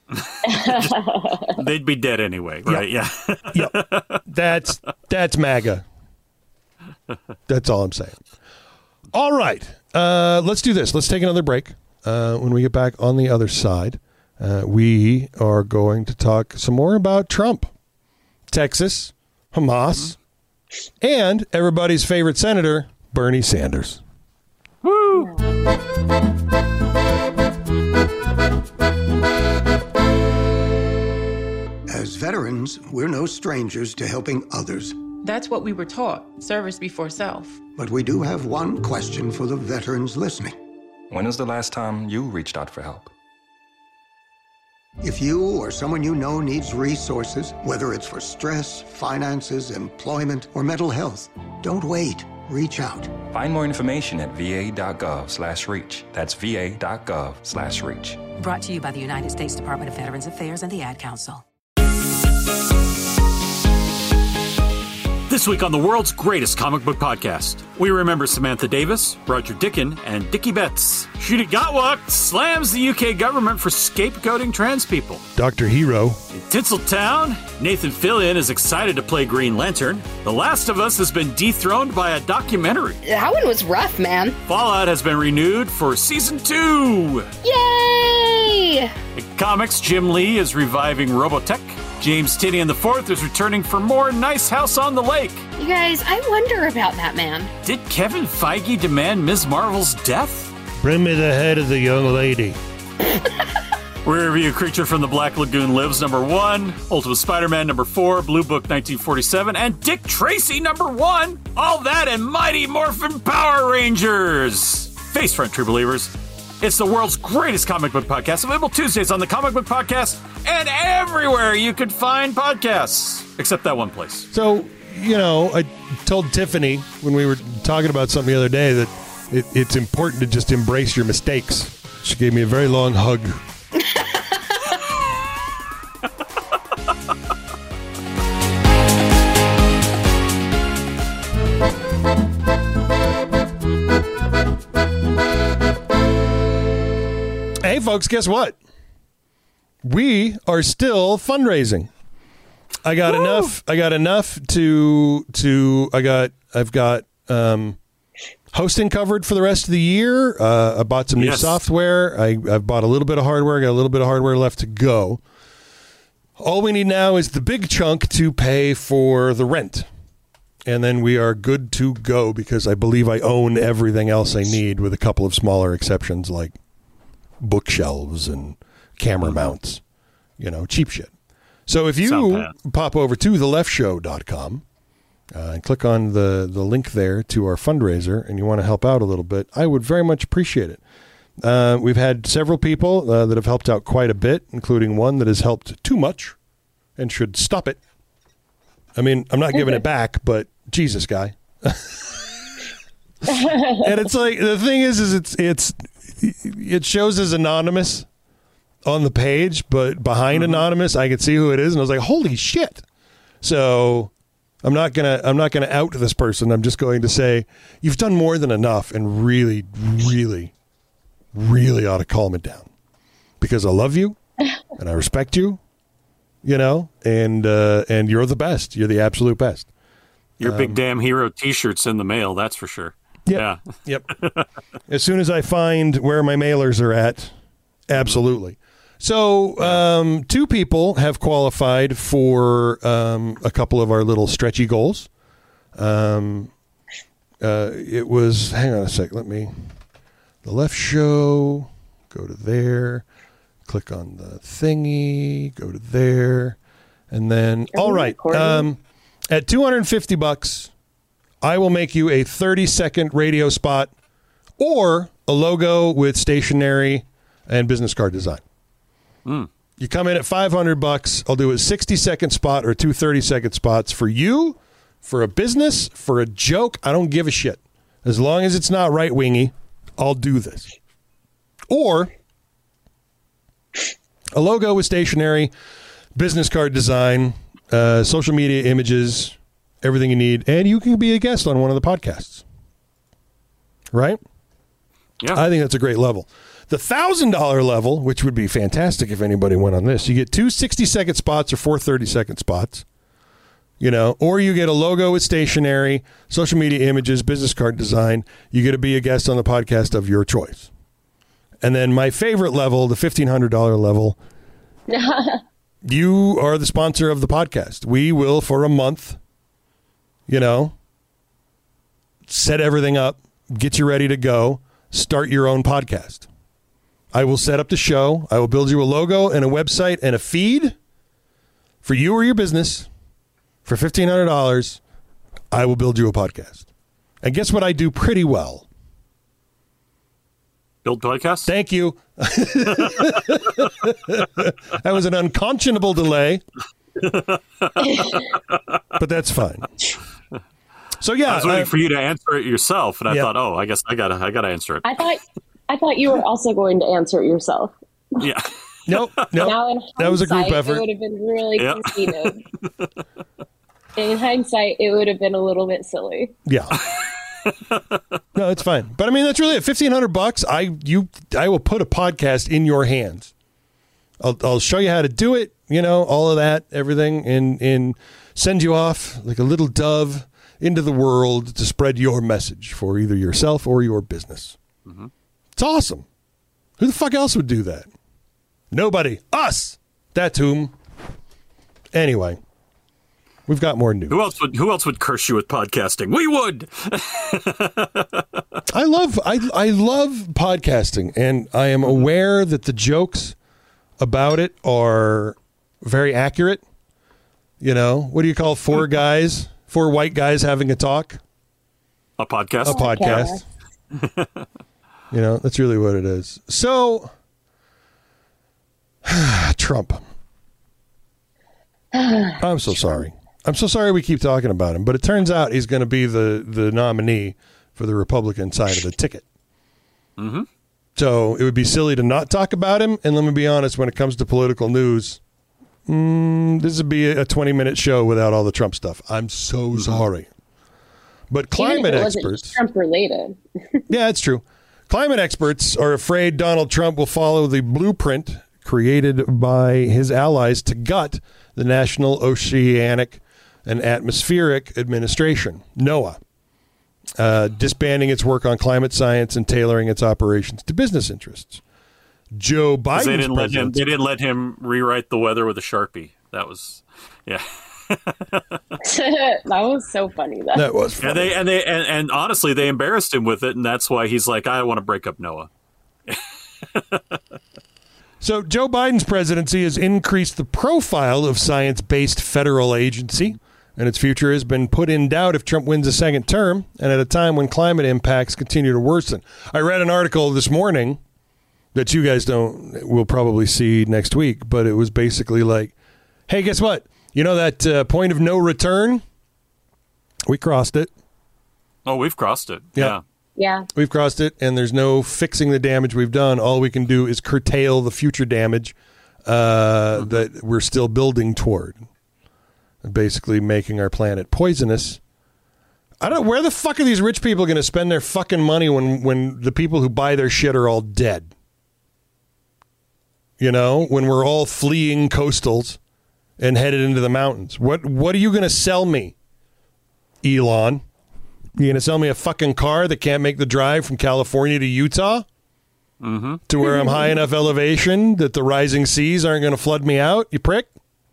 They'd be dead anyway, right? Yeah. Yep. That's MAGA. That's all I'm saying. All right. Let's do this. Let's take another break. When we get back on the other side, we are going to talk some more about Trump, Texas, Hamas, and everybody's favorite senator, Bernie Sanders. Woo! As veterans, we're no strangers to helping others. That's what we were taught, service before self. But we do have one question for the veterans listening. When was the last time you reached out for help? If you or someone you know needs resources, whether it's for stress, finances, employment, or mental health, don't wait. Reach out. Find more information at va.gov/reach. That's va.gov/reach. Brought to you by the United States Department of Veterans Affairs and the Ad Council. This week on the world's greatest comic book podcast, we remember Samantha Davis, Roger Dickon, and Dickie Betts. Shuti Gatwa slams the UK government for scapegoating trans people. Dr. Hero. In Tinseltown, Nathan Fillion is excited to play Green Lantern. The Last of Us has been dethroned by a documentary. That one was rough, man. Fallout has been renewed for Season 2. Yay! In comics, Jim Lee is reviving Robotech. James Tynion IV is returning for more Nice House on the Lake. You guys, I wonder about that man. Did Kevin Feige demand Ms. Marvel's death? Bring me the head of the young lady. We review Creature from the Black Lagoon Lives #1, Ultimate Spider-Man #4, Blue Book 1947, and Dick Tracy #1. All that and Mighty Morphin Power Rangers. Face front, true believers. It's the world's greatest comic book podcast, available Tuesdays on the Comic Book Podcast and everywhere you could find podcasts, except that one place. So, I told Tiffany when we were talking about something the other day that it's important to just embrace your mistakes. She gave me a very long hug. Hey, folks, guess what? We are still fundraising. I've got hosting covered for the rest of the year. I bought some new software. I've bought a little bit of hardware. I got a little bit of hardware left to go. All we need now is the big chunk to pay for the rent. And then we are good to go because I believe I own everything else I need with a couple of smaller exceptions like bookshelves and camera mounts, cheap shit. So if you pop over to theleftshow.com and click on the link there to our fundraiser and you want to help out a little bit, I would very much appreciate it. We've had several people that have helped out quite a bit, including one that has helped too much and should stop it. I mean, I'm not giving it back, but Jesus, guy. And it's like, the thing is it shows as anonymous on the page, but behind anonymous, I could see who it is, and I was like, "Holy shit!" So I'm not gonna out this person. I'm just going to say you've done more than enough, and really, really, really ought to calm it down because I love you and I respect you, and you're the best. You're the absolute best. Your big damn hero T-shirt's in the mail, that's for sure. Yep. Yeah. Yep. As soon as I find where my mailers are at, absolutely. So 2 people have qualified for a couple of our little stretchy goals. It was, hang on a sec, the Left Show, go to there, click on the thingy, go to there, and then, all right, at $250, I will make you a 30-second radio spot or a logo with stationery and business card design. You come in at $500. I'll do a 60-second spot or 2 30-second spots for you, for a business, for a joke. I don't give a shit. As long as it's not right-wingy, I'll do this. Or a logo with stationery, business card design, social media images, everything you need, and you can be a guest on one of the podcasts. Right? Yeah. I think that's a great level. The $1,000 level, which would be fantastic if anybody went on this, you get 2 60-second spots or 4 30-second spots, or you get a logo with stationery, social media images, business card design. You get to be a guest on the podcast of your choice. And then my favorite level, the $1,500 level, you are the sponsor of the podcast. We will, for a month, set everything up, get you ready to go, start your own podcast. I will set up the show. I will build you a logo and a website and a feed for you or your business. For $1,500, I will build you a podcast. And guess what I do pretty well? Build podcasts? Thank you. That was an unconscionable delay. But that's fine. So yeah, I was waiting for you to answer it yourself, and I thought, I guess I gotta answer it. I thought you were also going to answer it yourself. Yeah. Nope. Now in that was a group effort. It would have been really conceited. In hindsight, it would have been a little bit silly. Yeah. No, it's fine. But I mean, that's really it. $1,500. I will put a podcast in your hands. I'll show you how to do it. All of that, everything, and send you off like a little dove into the world to spread your message for either yourself or your business. Mm-hmm. It's awesome. Who the fuck else would do that? Nobody. Us. That's whom. Anyway, we've got more news. Who else would curse you with podcasting? We would. I love podcasting, and I am aware that the jokes about it are very accurate. What do you call four white guys having a talk? A podcast. A podcast. That's really what it is. So, Trump. I'm so sorry. I'm so sorry we keep talking about him, but it turns out he's going to be the nominee for the Republican side of the ticket. Mm-hmm. So it would be silly to not talk about him. And let me be honest, when it comes to political news, this would be a 20-minute show without all the Trump stuff. I'm so sorry. But climate experts... Trump related. Yeah, that's true. Climate experts are afraid Donald Trump will follow the blueprint created by his allies to gut the National Oceanic and Atmospheric Administration, NOAA, disbanding its work on climate science and tailoring its operations to business interests. Joe Biden's they didn't let him rewrite the weather with a Sharpie. That was, yeah. That was so funny. That was funny. And honestly, they embarrassed him with it, and that's why he's like, I want to break up NOAA. So Joe Biden's presidency has increased the profile of science-based federal agency, and its future has been put in doubt if Trump wins a second term, and at a time when climate impacts continue to worsen. I read an article this morning that you guys will probably see next week, but it was basically like, hey, guess what? That point of no return? We crossed it. Oh, we've crossed it. Yeah. Yeah. We've crossed it, and there's no fixing the damage we've done. All we can do is curtail the future damage that we're still building toward. Basically making our planet poisonous. Where the fuck are these rich people going to spend their fucking money when the people who buy their shit are all dead? When we're all fleeing coastals and headed into the mountains. What are you going to sell me, Elon? You going to sell me a fucking car that can't make the drive from California to Utah? Mm-hmm. To where I'm high enough elevation that the rising seas aren't going to flood me out, you prick?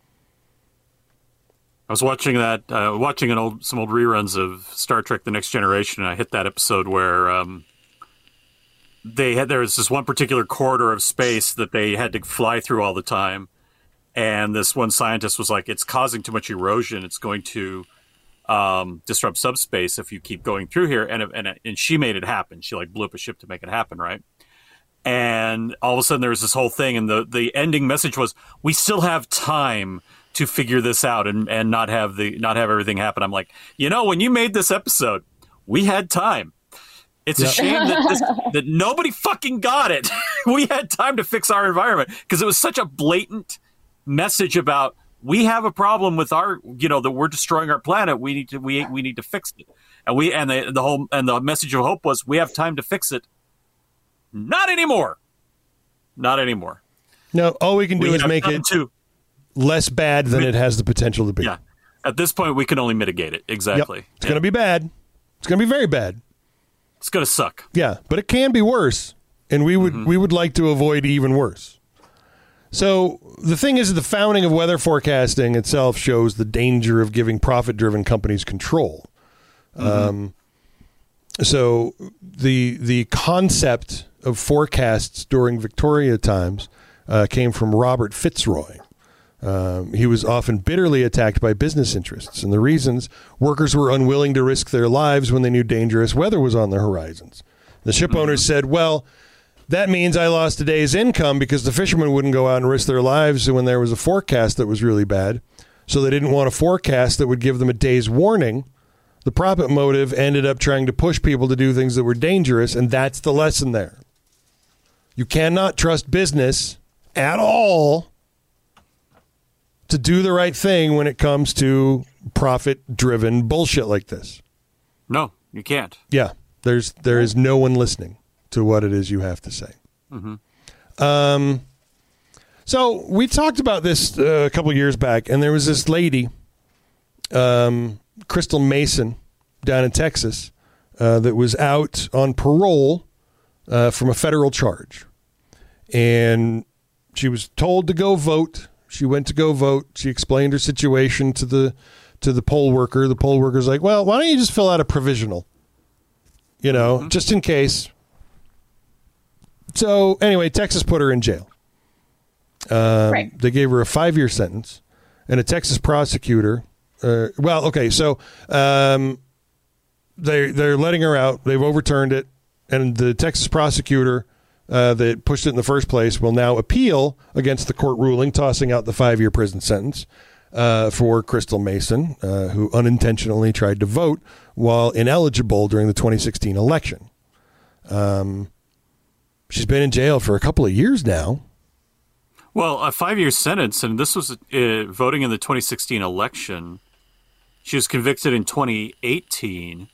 I was watching some old reruns of Star Trek: The Next Generation, and I hit that episode where there was this one particular corridor of space that they had to fly through all the time, and this one scientist was like, "It's causing too much erosion. It's going to disrupt subspace if you keep going through here. And she made it happen. She like blew up a ship to make it happen, right? And all of a sudden there was this whole thing, and the ending message was, we still have time to figure this out and not have everything happen. I'm like, when you made this episode, we had time. It's a shame that nobody fucking got it. We had time to fix our environment because it was such a blatant message about, we have a problem with our, that we're destroying our planet. We need to fix it. And the message of hope was, we have time to fix it. Not anymore. Not anymore. No, all we can do is make it less bad than it has the potential to be. Yeah. At this point, we can only mitigate it. Exactly. Yep. It's going to be bad. It's going to be very bad. It's going to suck. Yeah, but it can be worse, and we would like to avoid even worse. So the thing is, the founding of weather forecasting itself shows the danger of giving profit-driven companies control. So the concept of forecasts during Victoria times came from Robert Fitzroy. He was often bitterly attacked by business interests, and the reasons: workers were unwilling to risk their lives when they knew dangerous weather was on the horizons. The ship owners said, well, that means I lost a day's income because the fishermen wouldn't go out and risk their lives when there was a forecast that was really bad. So they didn't want a forecast that would give them a day's warning. The profit motive ended up trying to push people to do things that were dangerous, and that's the lesson there. You cannot trust business at all to do the right thing when it comes to profit-driven bullshit like this. No, you can't. Yeah, there is no one listening to what it is you have to say. So we talked about this a couple years back, and there was this lady, Crystal Mason, down in Texas, that was out on parole from a federal charge. And she was told to go vote. She went to go vote. She explained her situation to the poll worker. The poll worker's like, well, why don't you just fill out a provisional? Just in case. So anyway, Texas put her in jail. Right. They gave her a 5-year sentence, and a Texas prosecutor. They're letting her out. They've overturned it, and the Texas prosecutor that pushed it in the first place will now appeal against the court ruling, tossing out the 5-year prison sentence for Crystal Mason, who unintentionally tried to vote while ineligible during the 2016 election. She's been in jail for a couple of years now. Well, a 5-year sentence, and this was voting in the 2016 election. She was convicted in 2018.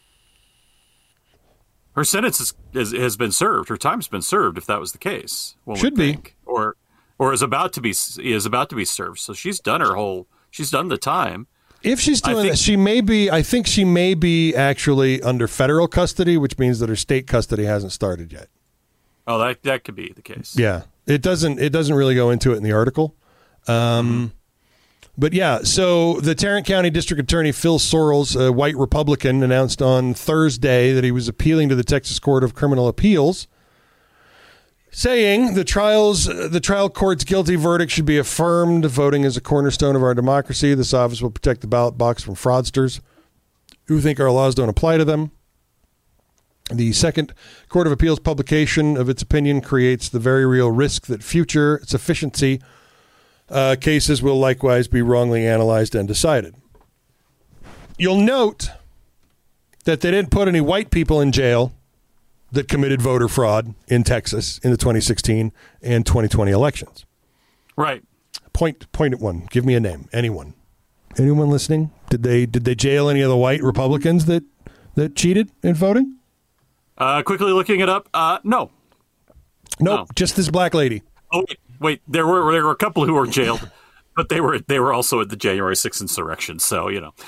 Her sentence has been served. Her time's been served, if that was the case. Should be, or is about to be served. So she's done the time. If she's doing that, she may be. I think she may be actually under federal custody, which means that her state custody hasn't started yet. Oh, that could be the case. Yeah, it doesn't really go into it in the article. But yeah, so the Tarrant County District Attorney Phil Sorrells, a white Republican, announced on Thursday that he was appealing to the Texas Court of Criminal Appeals, saying the trial court's guilty verdict should be affirmed. Voting is a cornerstone of our democracy. This office will protect the ballot box from fraudsters who think our laws don't apply to them. The Second Court of Appeals publication of its opinion creates the very real risk that future sufficiency cases will likewise be wrongly analyzed and decided. You'll note that they didn't put any white people in jail that committed voter fraud in Texas in the 2016 and 2020 elections. Right. Point at one. Give me a name. Anyone listening? Did they jail any of the white Republicans that cheated in voting? Quickly looking it up. No. Nope. Just this black lady. Oh, wait. There were a couple who were jailed, but they were also at the January 6th insurrection. So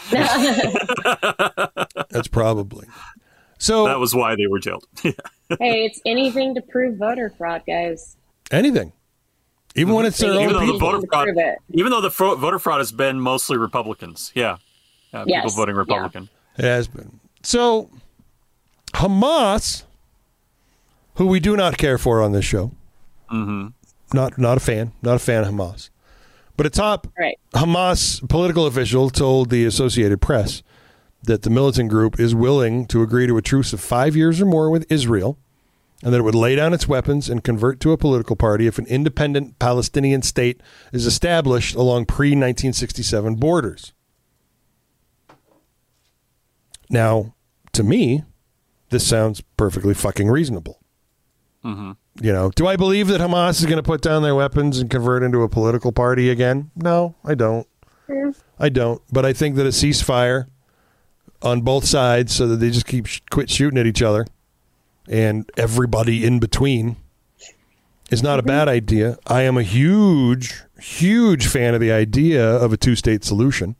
that's probably. So that was why they were jailed. Hey, it's anything to prove voter fraud, guys. Anything, even when it's their own people. Even though the voter fraud has been mostly Republicans. Yeah, people voting Republican. Yeah. It has been. So Hamas, who we do not care for on this show, not a fan of Hamas, but a top Hamas political official told the Associated Press that the militant group is willing to agree to a truce of 5 years or more with Israel, and that it would lay down its weapons and convert to a political party if an independent Palestinian state is established along pre-1967 borders. Now, to me, this sounds perfectly fucking reasonable. Mm-hmm. You know, do I believe that Hamas is going to put down their weapons and convert into a political party again? No, I don't. I don't. But I think that a ceasefire on both sides so that they just quit shooting at each other and everybody in between is not a bad idea. I am a huge, huge fan of the idea of a two-state solution.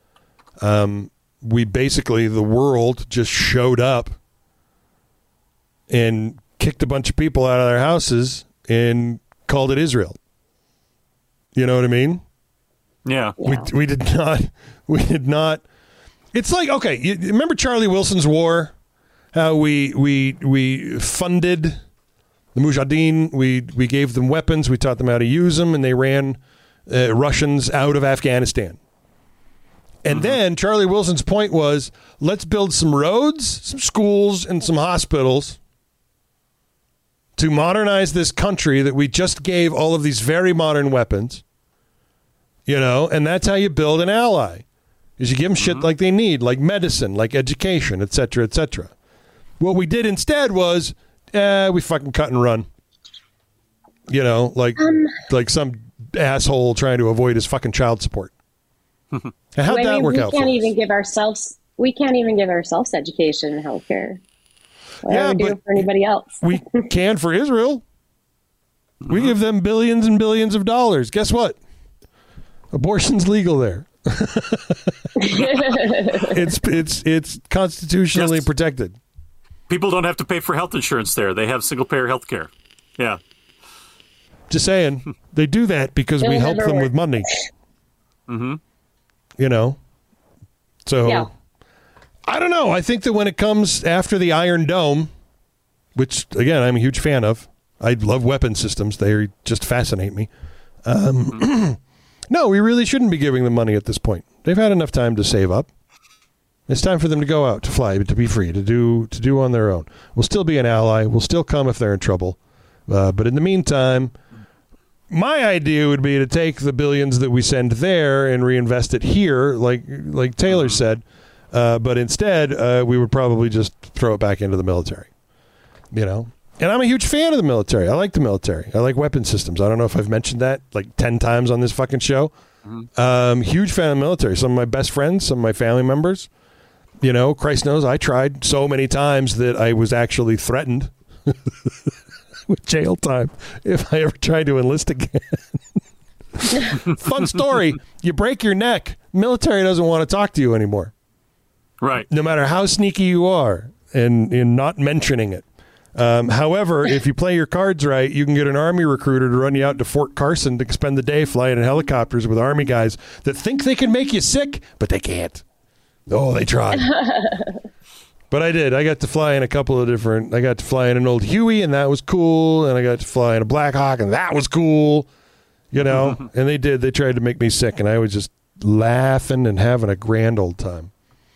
We basically, the world just showed up and kicked a bunch of people out of their houses and called it Israel. You know what I mean? Yeah. We did not. It's like, okay, you remember Charlie Wilson's War? How we funded the Mujahideen, we gave them weapons, we taught them how to use them, and they ran Russians out of Afghanistan. And then Charlie Wilson's point was, let's build some roads, some schools, and some hospitals to modernize this country that we just gave all of these very modern weapons, you know, and that's how you build an ally, is you give them shit like they need, like medicine, like education, et cetera, et cetera. What we did instead was, we fucking cut and run. You know, like some asshole trying to avoid his fucking child support. How'd that work out? We can't even give ourselves education and healthcare. Whatever we do for anybody else. We can for Israel. We give them billions and billions of dollars. Guess what? Abortion's legal there. It's constitutionally protected. People don't have to pay for health insurance there. They have single-payer health care. Yeah. Just saying, they do that because we help them with money. Mm-hmm. You know? So, I don't know. I think that when it comes after the Iron Dome, which, again, I'm a huge fan of. I love weapon systems. They just fascinate me. No, we really shouldn't be giving them money at this point. They've had enough time to save up. It's time for them to go out, to fly, to be free, to do on their own. We'll still be an ally. We'll still come if they're in trouble. But in the meantime, my idea would be to take the billions that we send there and reinvest it here, like Taylor said. But instead, we would probably just throw it back into the military. You know? And I'm a huge fan of the military. I like the military. I like weapon systems. I don't know if I've mentioned that like 10 times on this fucking show. Huge fan of the military. Some of my best friends, some of my family members. You know, Christ knows I tried so many times that I was actually threatened with jail time if I ever tried to enlist again. Fun story. You break your neck. Military doesn't want to talk to you anymore. Right. No matter how sneaky you are in not mentioning it. However, if you play your cards right, you can get an Army recruiter to run you out to Fort Carson to spend the day flying in helicopters with Army guys that think they can make you sick, but they can't. Oh, they tried. But I did. I got to fly in I got to fly in an old Huey, and that was cool. And I got to fly in a Black Hawk, and that was cool. You know? And they did. They tried to make me sick, and I was just laughing and having a grand old time.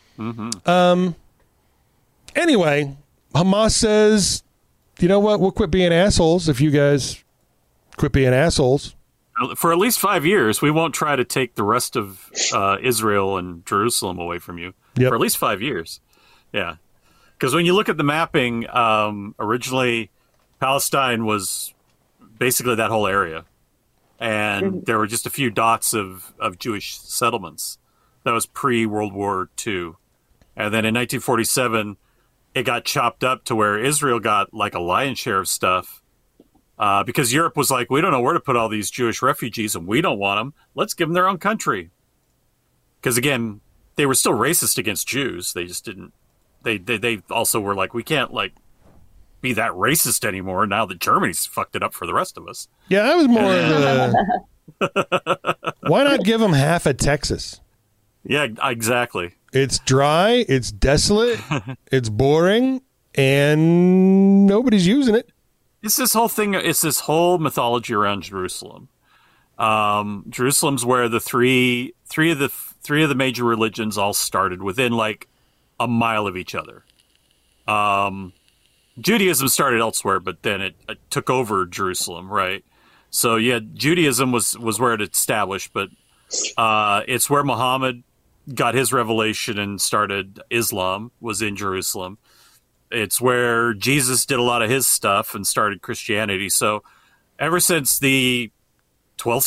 Anyway, Hamas says, you know what? We'll quit being assholes if you guys quit being assholes. For at least 5 years, we won't try to take the rest of Israel and Jerusalem away from you. Yep. For at least 5 years. Yeah. Because when you look at the mapping, originally Palestine was basically that whole area. And there were just a few dots of Jewish settlements. That was pre-World War II. And then in 1947, it got chopped up to where Israel got like a lion's share of stuff. Because Europe was like, we don't know where to put all these Jewish refugees, and we don't want them. Let's give them their own country. Because, again, they were still racist against Jews. They just didn't... They also were like, we can't, like, be that racist anymore now that Germany's fucked it up for the rest of us. Yeah, that was more of the... Why not give them half of Texas? Yeah, exactly. It's dry, it's desolate, it's boring, and nobody's using it. It's this whole thing. It's this whole mythology around Jerusalem. Jerusalem's where the three of the major religions all started within like a mile of each other. Judaism started elsewhere, but then it took over Jerusalem, right? So yeah, Judaism was where it established, but it's where Muhammad got his revelation and started Islam, was in Jerusalem. It's where Jesus did a lot of his stuff and started Christianity. So ever since the 11th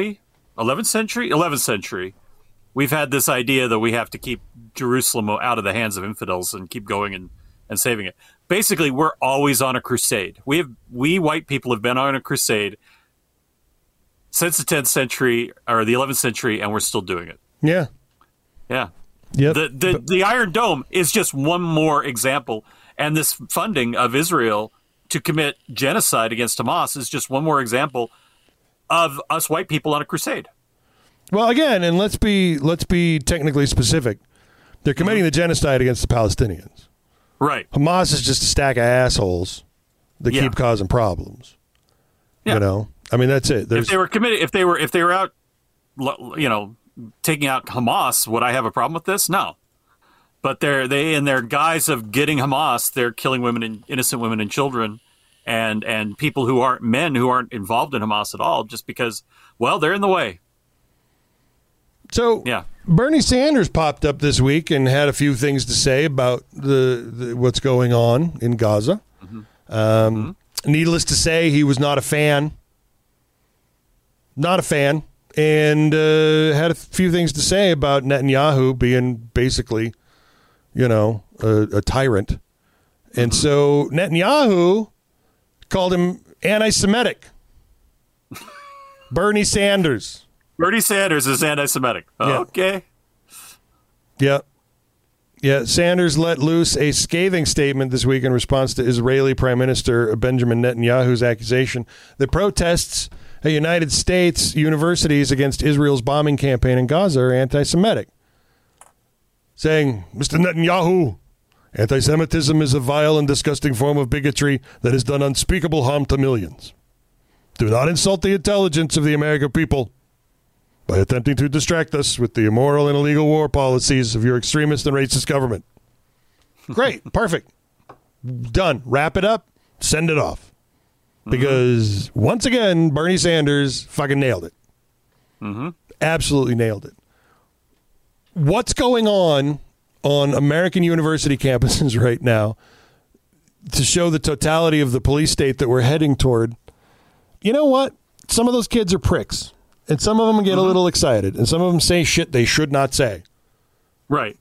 century, we've had this idea that we have to keep Jerusalem out of the hands of infidels and keep going and saving it. Basically, we're always on a crusade. We white people have been on a crusade since the 10th century or the 11th century, and we're still doing it. Yeah. Yeah. Yep. The Iron Dome is just one more example, and this funding of Israel to commit genocide against Hamas is just one more example of us white people on a crusade. Well, again, and let's be technically specific. They're committing the genocide against the Palestinians. Right. Hamas is just a stack of assholes that keep causing problems. Yeah. You know, I mean, that's it. If they were committed, if they were out, you know, taking out Hamas, would I have a problem with this? No. But they in their guise of getting Hamas, they're killing women and innocent women and children, and people who aren't men who aren't involved in Hamas at all, just because, well, they're in the way. So yeah. Bernie Sanders popped up this week and had a few things to say about the what's going on in Gaza. Needless to say, he was not a fan. Not a fan. And had a few things to say about Netanyahu being basically, you know, a tyrant. And so Netanyahu called him anti-Semitic. Bernie Sanders. Bernie Sanders is anti-Semitic. Yeah. Okay. Yeah. Yeah. Sanders let loose a scathing statement this week in response to Israeli Prime Minister Benjamin Netanyahu's accusation that protests at United States universities against Israel's bombing campaign in Gaza are anti-Semitic. Saying, Mr. Netanyahu, anti-Semitism is a vile and disgusting form of bigotry that has done unspeakable harm to millions. Do not insult the intelligence of the American people by attempting to distract us with the immoral and illegal war policies of your extremist and racist government. Great. Perfect. Done. Wrap it up. Send it off. Because, once again, Bernie Sanders fucking nailed it. Absolutely nailed it. What's going on American university campuses right now to show the totality of the police state that we're heading toward? You know what? Some of those kids are pricks. And some of them get a little excited. And some of them say shit they should not say. Right.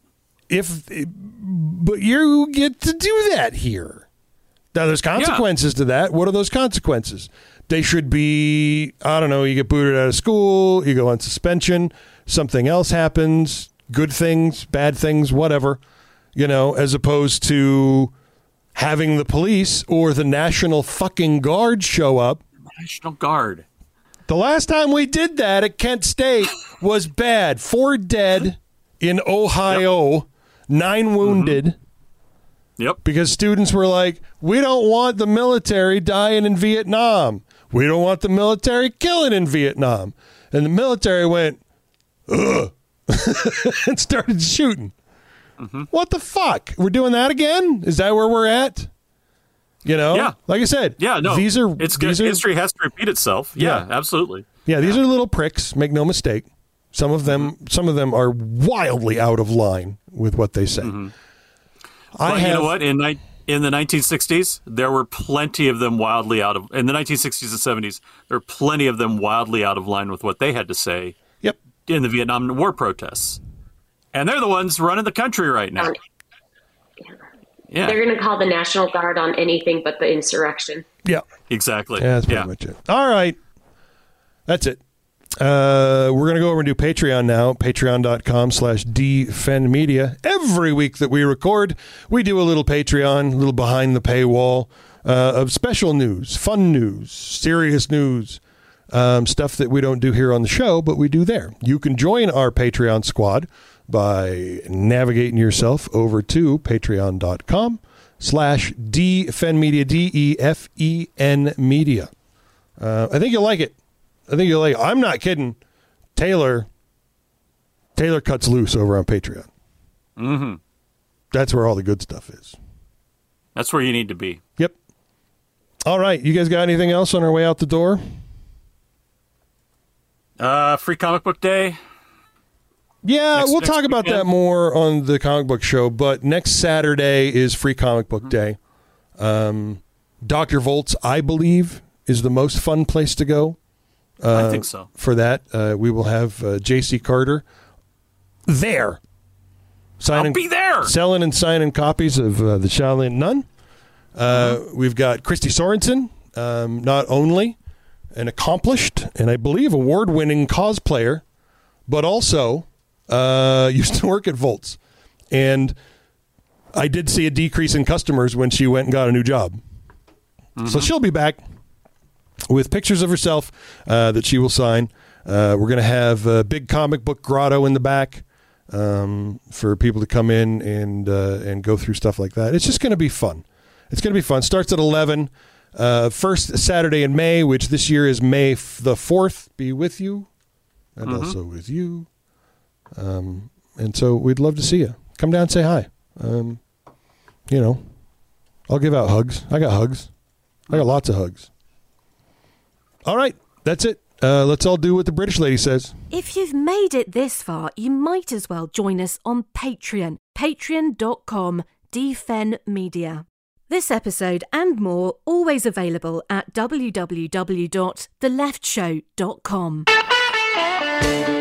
But you get to do that here. Now, there's consequences to that. What are those consequences? They should be, I don't know, you get booted out of school, you go on suspension, something else happens, good things, bad things, whatever, you know, as opposed to having the police or the National fucking Guard show up. National Guard. The last time we did that at Kent State was bad. 4 dead in Ohio, 9 wounded. Yep. Because students were like, we don't want the military dying in Vietnam. We don't want the military killing in Vietnam. And the military went, ugh, and started shooting. What the fuck? We're doing that again? Is that where we're at? You know? Yeah. Like I said. Yeah, no. History has to repeat itself. Yeah, Yeah. absolutely. Yeah, these are little pricks. Make no mistake. Some of them are wildly out of line with what they say. But you know what? In the 1960s, there were plenty of them wildly out of. In the 1960s and 70s, there were plenty of them wildly out of line with what they had to say. Yep. In the Vietnam War protests, and they're the ones running the country right now. Yeah. They're going to call the National Guard on anything but the insurrection. Yeah. Exactly. Yeah, that's pretty much it. All right. That's it. We're going to go over and do Patreon now, patreon.com/defendmedia. Every week that we record, we do a little Patreon, a little behind the paywall of special news, fun news, serious news, stuff that we don't do here on the show, but we do there. You can join our Patreon squad by navigating yourself over to patreon.com/defendmedia, DEFEN media. I think you'll like it. I'm not kidding. Taylor cuts loose over on Patreon. That's where all the good stuff is. That's where you need to be. Yep. All right. You guys got anything else on our way out the door? Free Comic Book Day. Yeah, we'll talk about that more on the comic book show, but next Saturday is Free Comic Book Day. Dr. Volt's, I believe, is the most fun place to go. I think so. For that, we will have J.C. Carter there. I'll be there! Selling and signing copies of the Shaolin Nun. We've got Christy Sorensen, not only an accomplished and I believe award-winning cosplayer, but also used to work at Volts. And I did see a decrease in customers when she went and got a new job. So she'll be back with pictures of herself that she will sign. We're going to have a big comic book grotto in the back for people to come in and go through stuff like that. It's just going to be fun. It's going to be fun. Starts at 11. First Saturday in May, which this year is May the 4th, be with you and also with you. And so we'd love to see you. Come down and say hi. I'll give out hugs. I got hugs. I got lots of hugs. All right. That's it. Let's all do what the British lady says. If you've made it this far, you might as well join us on Patreon. Patreon.com/DFEN Media. This episode and more always available at www.theleftshow.com.